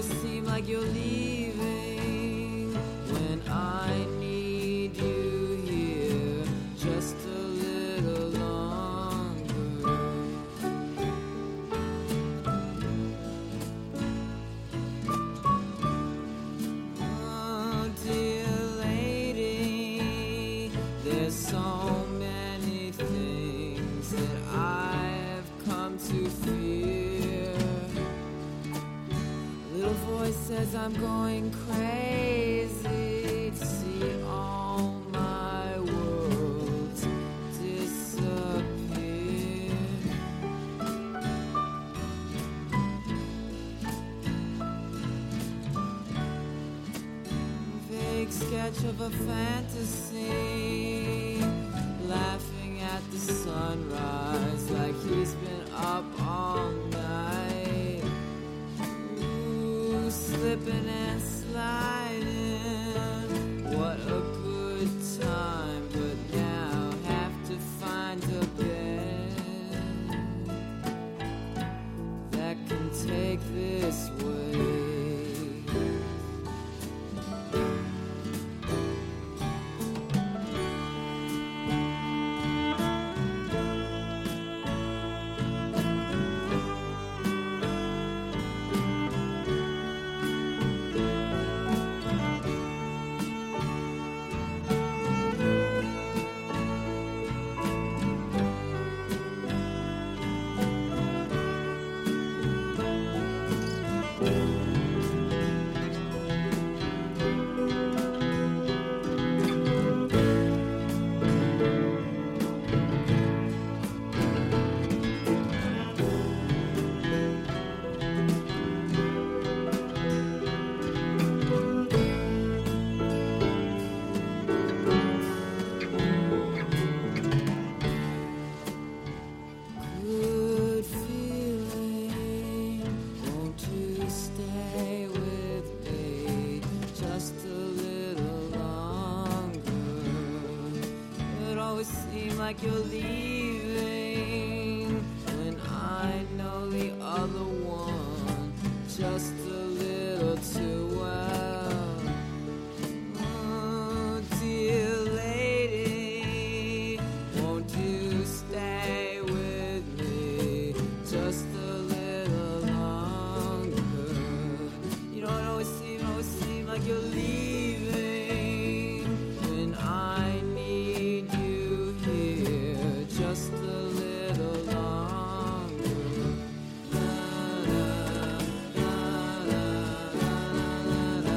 always seem like you're leaving when I need you here just a little longer. Oh, dear lady, there's so many things that I've come to fear. Little voice says I'm going crazy to see all my worlds disappear. Vague sketch of a fantasy, laughing at the sunrise like he's been up all night. Ooh, slipping and sliding, what a good time, but now have to find a bed that can take this way. Good feeling, won't you stay with me just a little longer? It always seems like you're leaving when I know the other one just a little too well. Oh, dear lady, won't you stay with me just a little longer? You know, it always seem like you're leaving when I need you here just a little longer. La, la, la, la, la, la,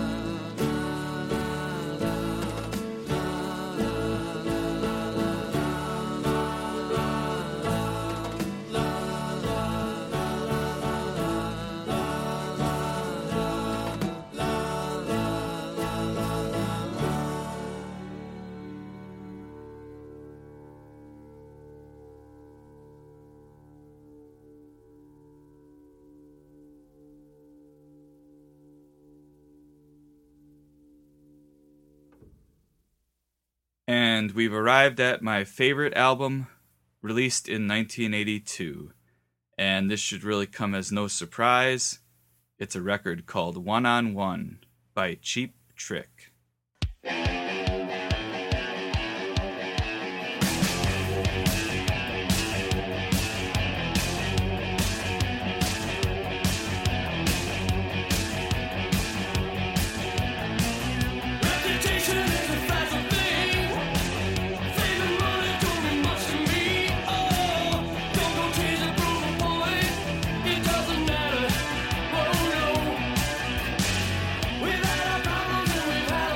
And we've arrived at my favorite album, released in 1982. And this should really come as no surprise. It's a record called One on One by Cheap Trick. We've had our problems and we've had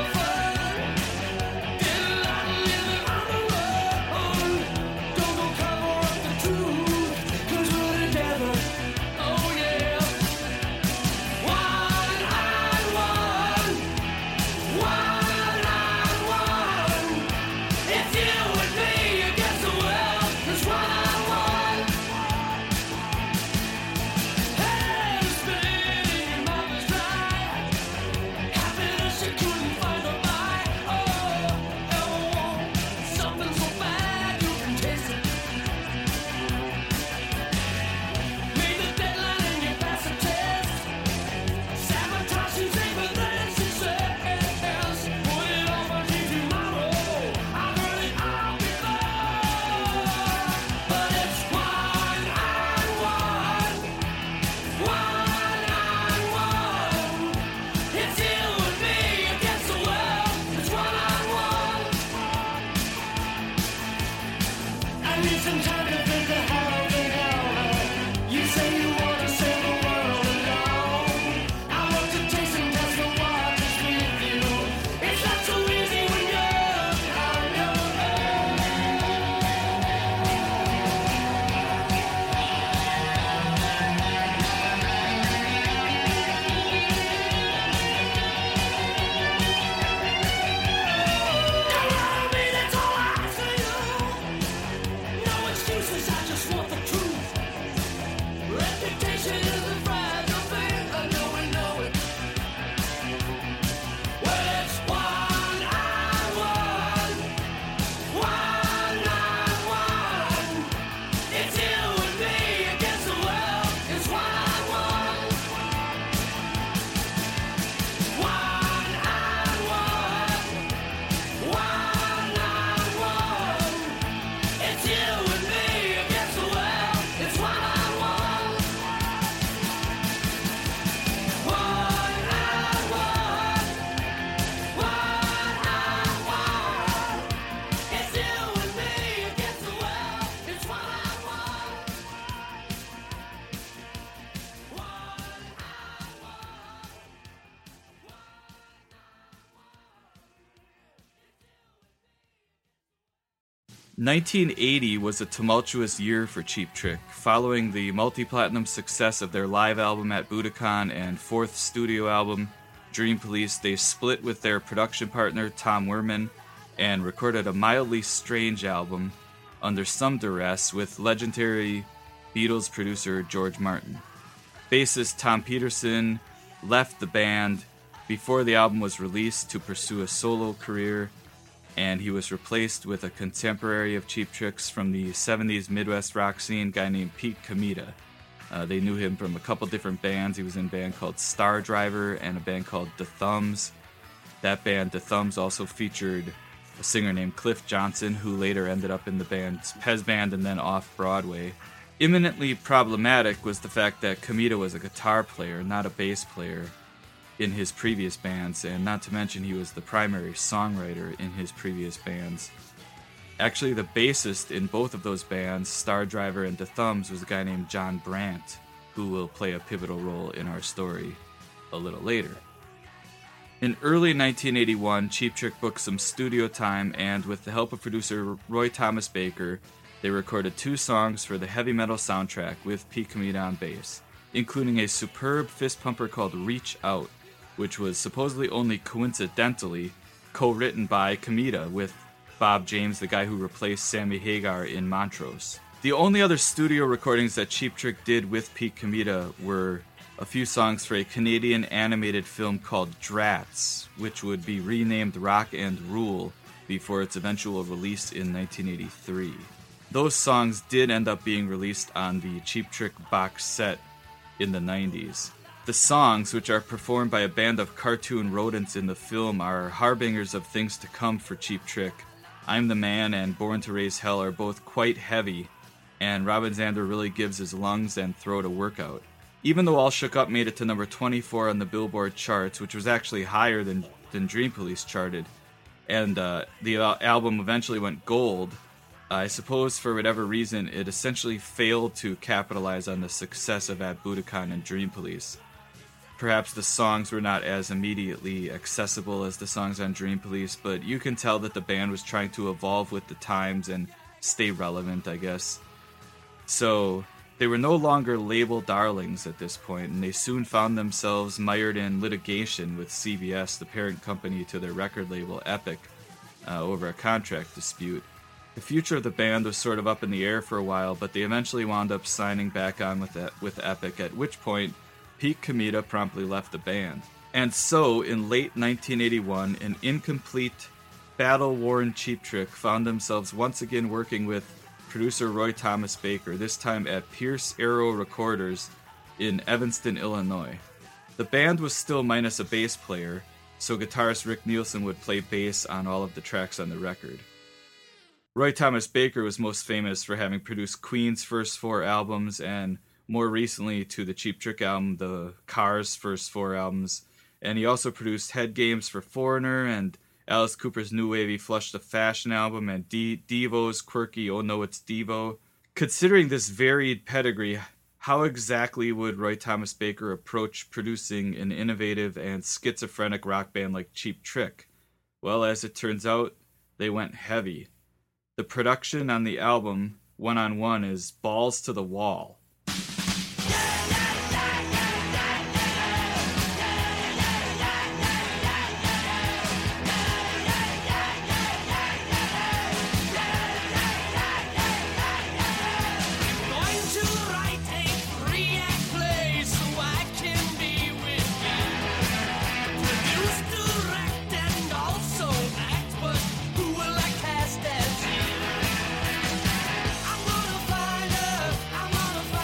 1980 was a tumultuous year for Cheap Trick. Following the multi-platinum success of their live album at Budokan and fourth studio album, Dream Police, they split with their production partner Tom Werman and recorded a mildly strange album under some duress with legendary Beatles producer George Martin. Bassist Tom Peterson left the band before the album was released to pursue a solo career, and he was replaced with a contemporary of Cheap Trick's from the 70s Midwest rock scene, a guy named Pete Comita. They knew him from a couple different bands. He was in a band called Star Driver and a band called The Thumbs. That band, The Thumbs, also featured a singer named Cliff Johnson, who later ended up in the band's Pez Band and then off-Broadway. Imminently problematic was the fact that Comita was a guitar player, not a bass player, in his previous bands, and not to mention he was the primary songwriter in his previous bands. Actually, the bassist in both of those bands, Star Driver and The Thumbs, was a guy named John Brandt, who will play a pivotal role in our story a little later. In early 1981, Cheap Trick booked some studio time, and with the help of producer Roy Thomas Baker, they recorded 2 songs for the heavy metal soundtrack with Pete Comita on bass, including a superb fist pumper called Reach Out, which was supposedly only coincidentally co-written by Comita with Bob James, the guy who replaced Sammy Hagar in Montrose. The only other studio recordings that Cheap Trick did with Pete Comita were a few songs for a Canadian animated film called Drats, which would be renamed Rock and Rule before its eventual release in 1983. Those songs did end up being released on the Cheap Trick box set in the 90s. The songs, which are performed by a band of cartoon rodents in the film, are harbingers of things to come for Cheap Trick. I'm the Man and Born to Raise Hell are both quite heavy, and Robin Zander really gives his lungs and throat a workout. Even though All Shook Up made it to number 24 on the Billboard charts, which was actually higher than Dream Police charted, and the album eventually went gold, I suppose for whatever reason it essentially failed to capitalize on the success of At Budokan and Dream Police. Perhaps the songs were not as immediately accessible as the songs on Dream Police, but you can tell that the band was trying to evolve with the times and stay relevant, I guess. So they were no longer label darlings at this point, and they soon found themselves mired in litigation with CBS, the parent company to their record label Epic, over a contract dispute. The future of the band was sort of up in the air for a while, but they eventually wound up signing back on with Epic, at which point Pete Comita promptly left the band. And so, in late 1981, an incomplete, battle-worn Cheap Trick found themselves once again working with producer Roy Thomas Baker, this time at Pierce Arrow Recorders in Evanston, Illinois. The band was still minus a bass player, so guitarist Rick Nielsen would play bass on all of the tracks on the record. Roy Thomas Baker was most famous for having produced Queen's first 4 albums, and more recently to the Cheap Trick album, the Cars' first 4 albums, and he also produced Head Games for Foreigner and Alice Cooper's New Wavy Flush the Fashion album and Devo's quirky Oh No It's Devo. Considering this varied pedigree, how exactly would Roy Thomas Baker approach producing an innovative and schizophrenic rock band like Cheap Trick? Well, as it turns out, they went heavy. The production on the album, One on One, is balls to the wall. I'm gonna find her.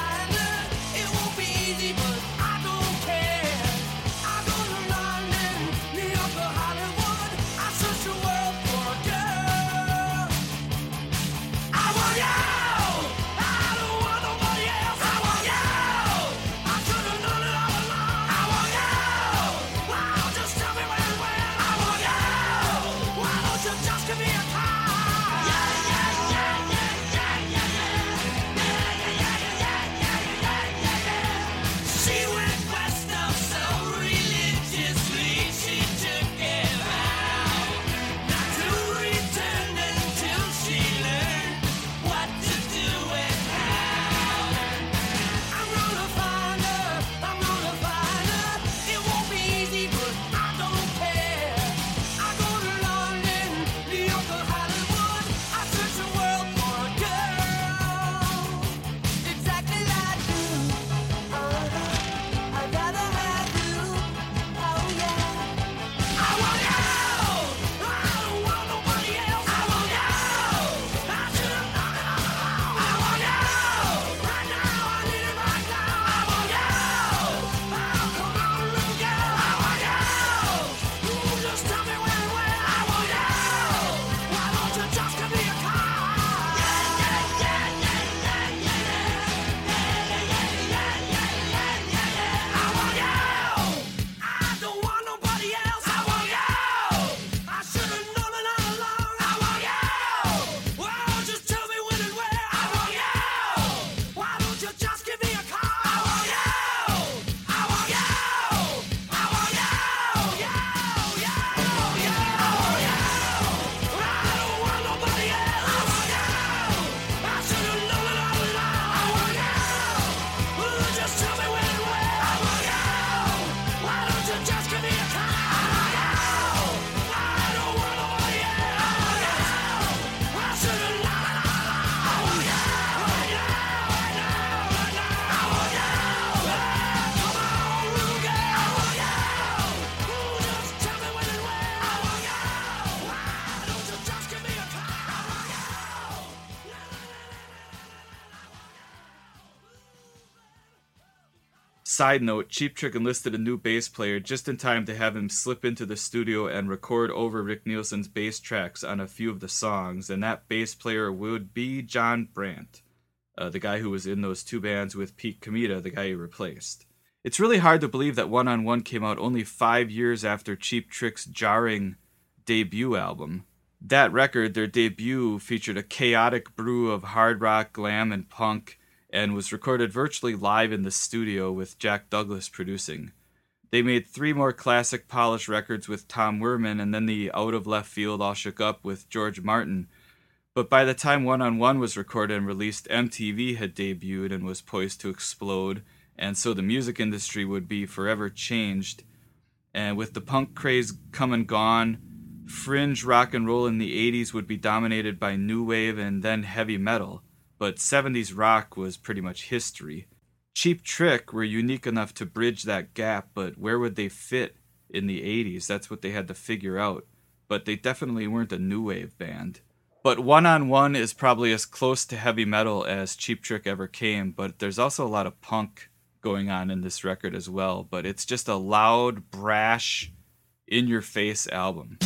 Side note, Cheap Trick enlisted a new bass player just in time to have him slip into the studio and record over Rick Nielsen's bass tracks on a few of the songs, and that bass player would be John Brandt, the guy who was in those two bands with Pete Comita, the guy he replaced. It's really hard to believe that One on One came out only 5 years after Cheap Trick's jarring debut album. That record, their debut, featured a chaotic brew of hard rock, glam, and punk, and was recorded virtually live in the studio with Jack Douglas producing. They made 3 more classic polished records with Tom Werman, and then the out of left field All Shook Up with George Martin. But by the time One on One was recorded and released, MTV had debuted and was poised to explode, and so the music industry would be forever changed. And with the punk craze come and gone, fringe rock and roll in the 80s would be dominated by new wave and then heavy metal. But 70s rock was pretty much history. Cheap Trick were unique enough to bridge that gap, but where would they fit in the 80s? That's what they had to figure out. But they definitely weren't a new wave band. But One on One is probably as close to heavy metal as Cheap Trick ever came, but there's also a lot of punk going on in this record as well. But it's just a loud, brash, in-your-face album.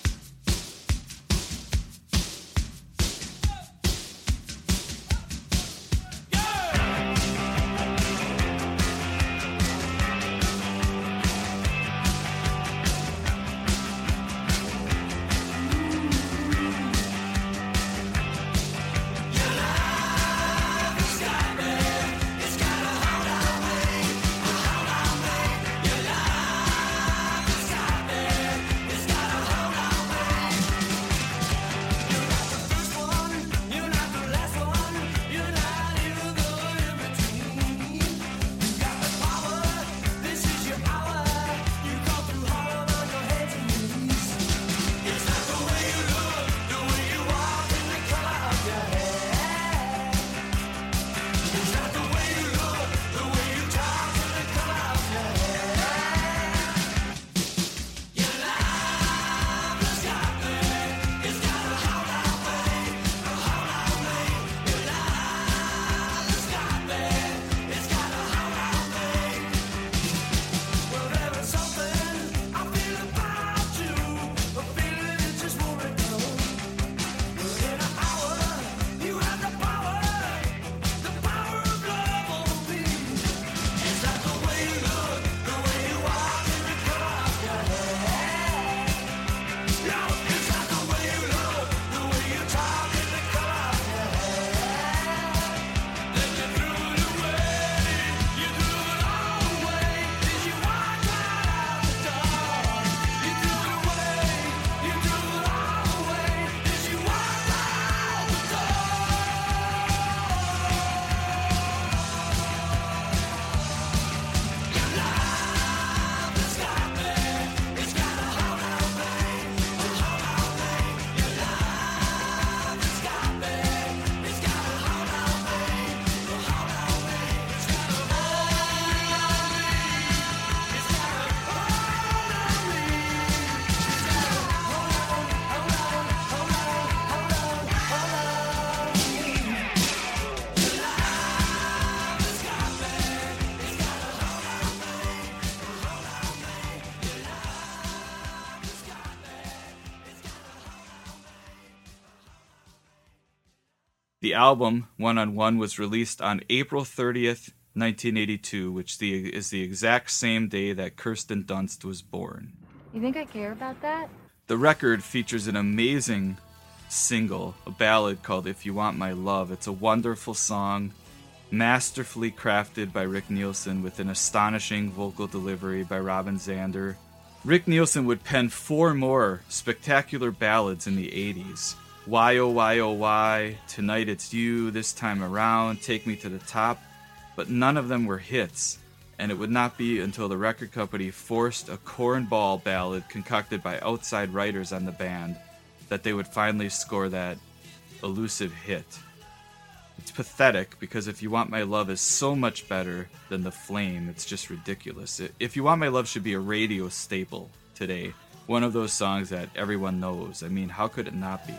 The album, One on One, was released on April 30th, 1982, which is the exact same day that Kirsten Dunst was born. You think I care about that? The record features an amazing single, a ballad called If You Want My Love. It's a wonderful song, masterfully crafted by Rick Nielsen with an astonishing vocal delivery by Robin Zander. Rick Nielsen would pen 4 more spectacular ballads in the 80s. Why Oh Why Oh Why, Tonight It's You, This Time Around, Take Me to the Top, but none of them were hits, and it would not be until the record company forced a cornball ballad concocted by outside writers on the band that they would finally score that elusive hit. It's pathetic because If You Want My Love is so much better than The Flame, it's just ridiculous. If You Want My Love should be a radio staple today, one of those songs that everyone knows. I mean, how could it not be?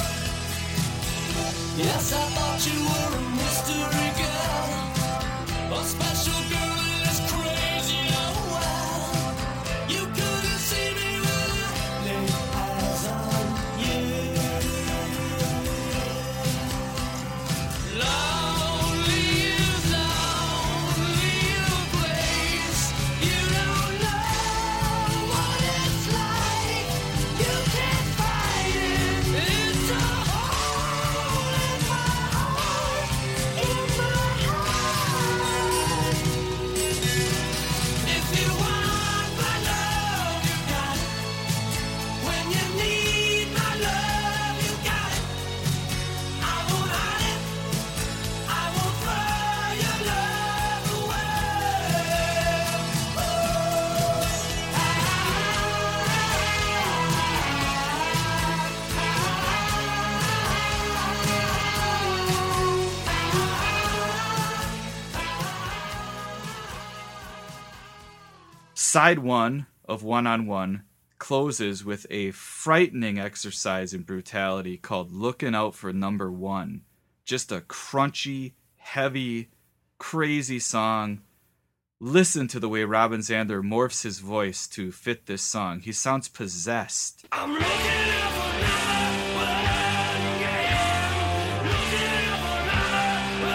Yes, I thought you were a mystery girl, Side 1 of One on One closes with a frightening exercise in brutality called Looking Out for Number One. Just a crunchy, heavy, crazy song. Listen to the way Robin Zander morphs his voice to fit this song. He sounds possessed. I'm looking out for number one, yeah. Looking out for number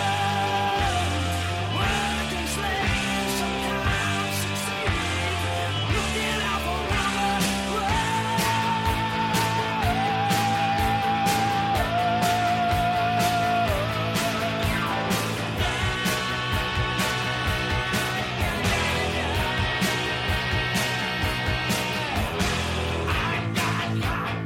one. Working slave, sometimes succeed. Looking out for number I got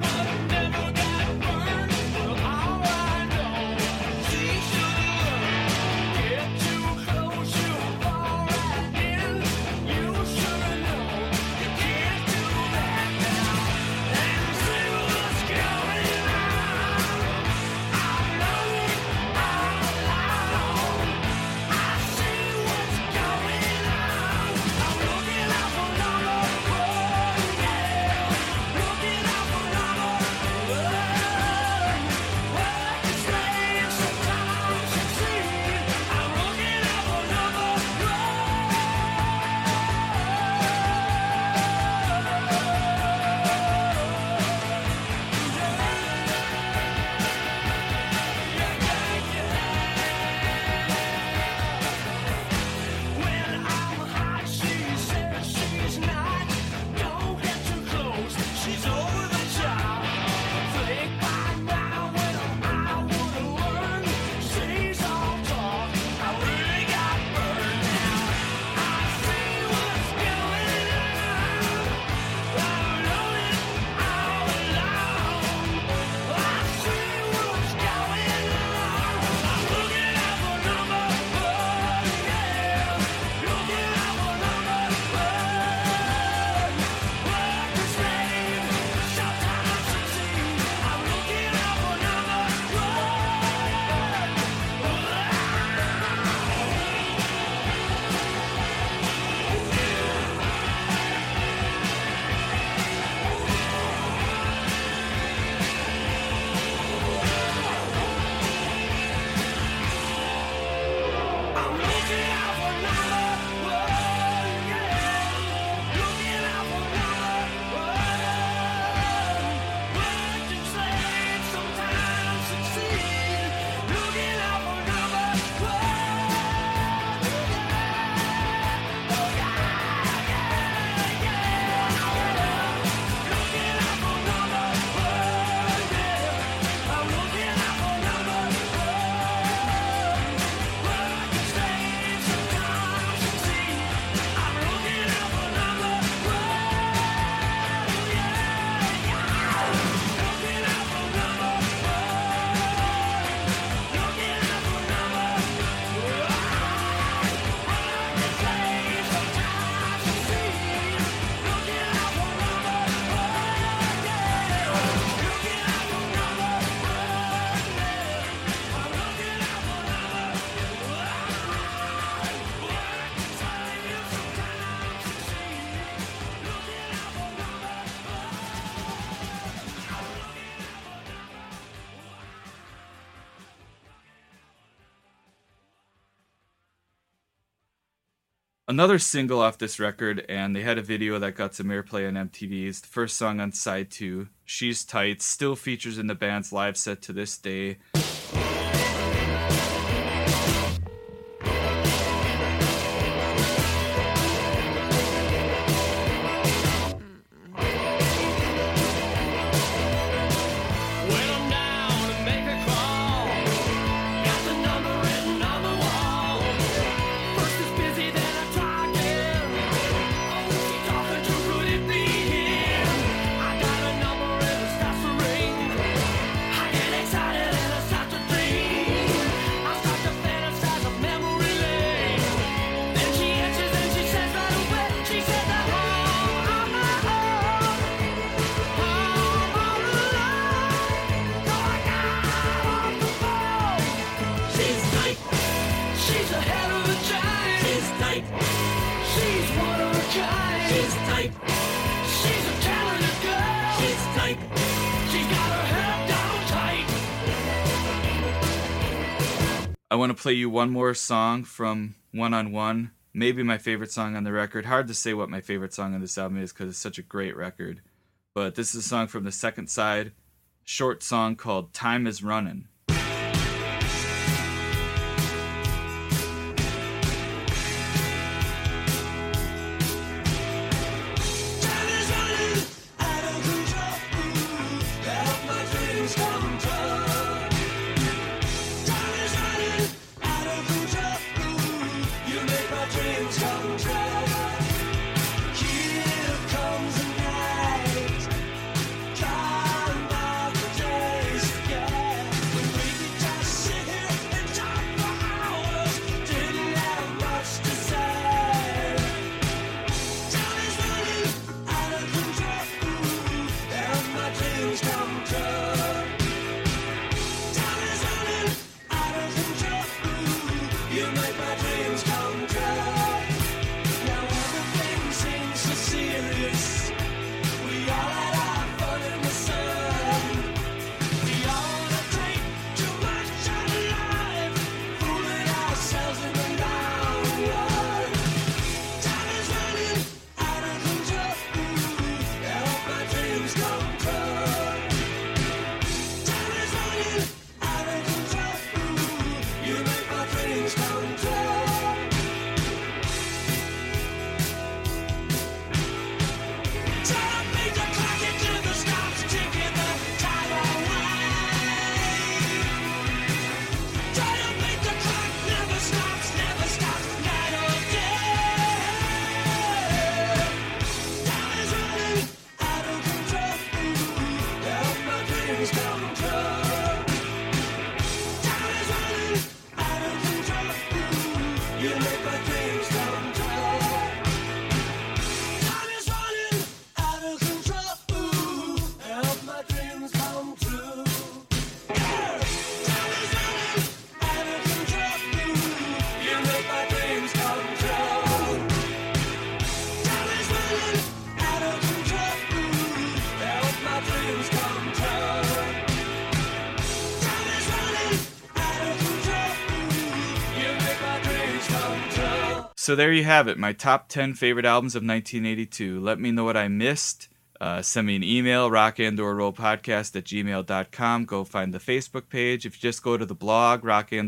Another single off this record, and they had a video that got some airplay on MTV, is the first song on side 2, She's Tight, still features in the band's live set to this day. I want to play you one more song from One on One, maybe my favorite song on the record. Hard to say what my favorite song on this album is because it's such a great record. But this is a song from the second side, short song called Time Is Running. So there you have it, my top 10 favorite albums of 1982. Let me know what I missed. Send me an email, rockandorrollpodcast@gmail.com. Go find the Facebook page. If you just go to the blog,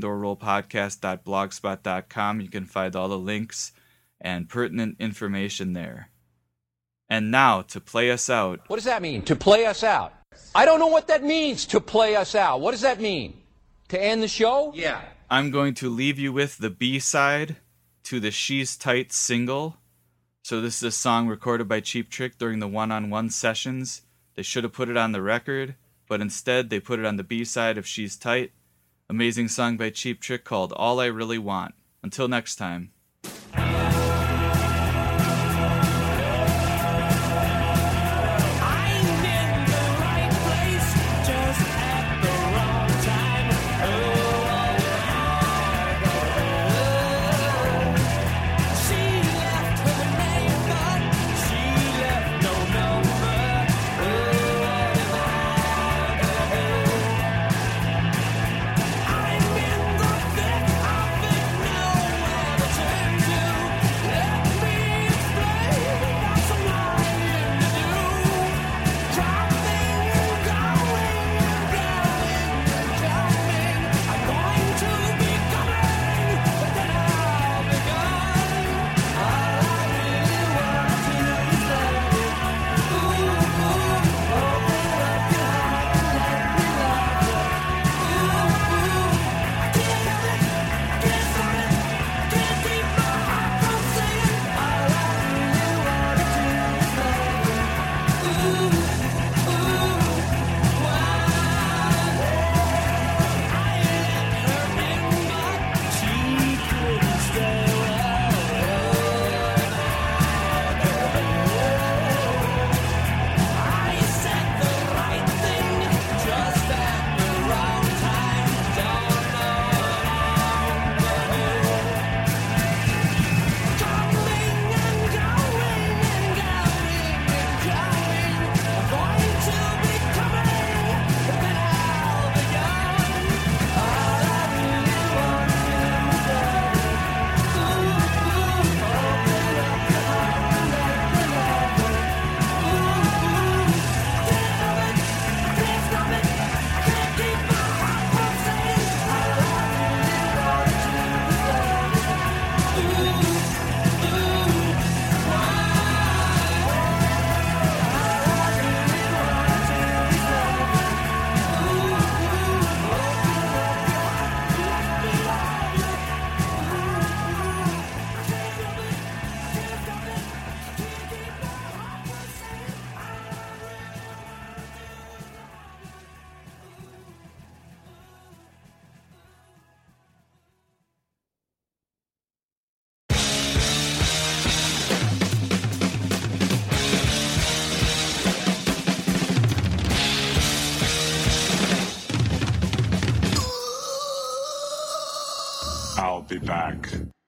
rockandorrollpodcast.blogspot.com, you can find all the links and pertinent information there. And now, to play us out. What does that mean, to play us out? I don't know what that means, to play us out. What does that mean? To end the show? Yeah. I'm going to leave you with the B-side to the She's Tight single. So this is a song recorded by Cheap Trick during the one-on-one sessions. They should have put it on the record, but instead they put it on the B-side of She's Tight. Amazing song by Cheap Trick called All I Really Want. Until next time. Turn. multi-pack.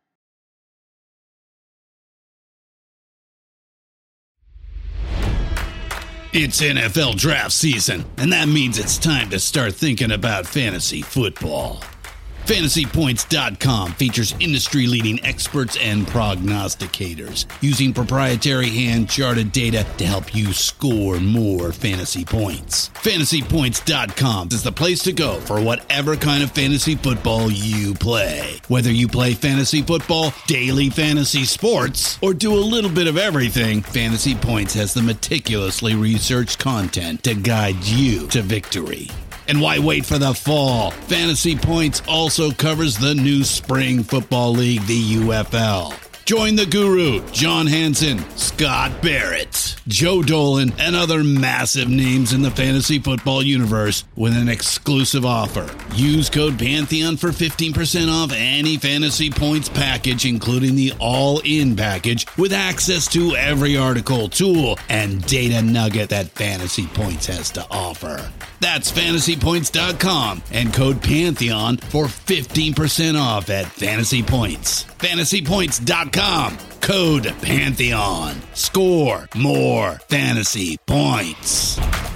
It's NFL draft season, and that means it's time to start thinking about fantasy football. FantasyPoints.com features industry-leading experts and prognosticators using proprietary hand-charted data to help you score more fantasy points. FantasyPoints.com is the place to go for whatever kind of fantasy football you play. Whether you play fantasy football, daily fantasy sports, or do a little bit of everything, Fantasy Points has the meticulously researched content to guide you to victory. And why wait for the fall? Fantasy Points also covers the new spring football league, the UFL. Join the guru, John Hansen, Scott Barrett, Joe Dolan, and other massive names in the fantasy football universe with an exclusive offer. Use code Pantheon for 15% off any Fantasy Points package, including the all-in package, with access to every article, tool, and data nugget that Fantasy Points has to offer. That's FantasyPoints.com and code Pantheon for 15% off at Fantasy Points. FantasyPoints.com, code Pantheon. Score more fantasy points.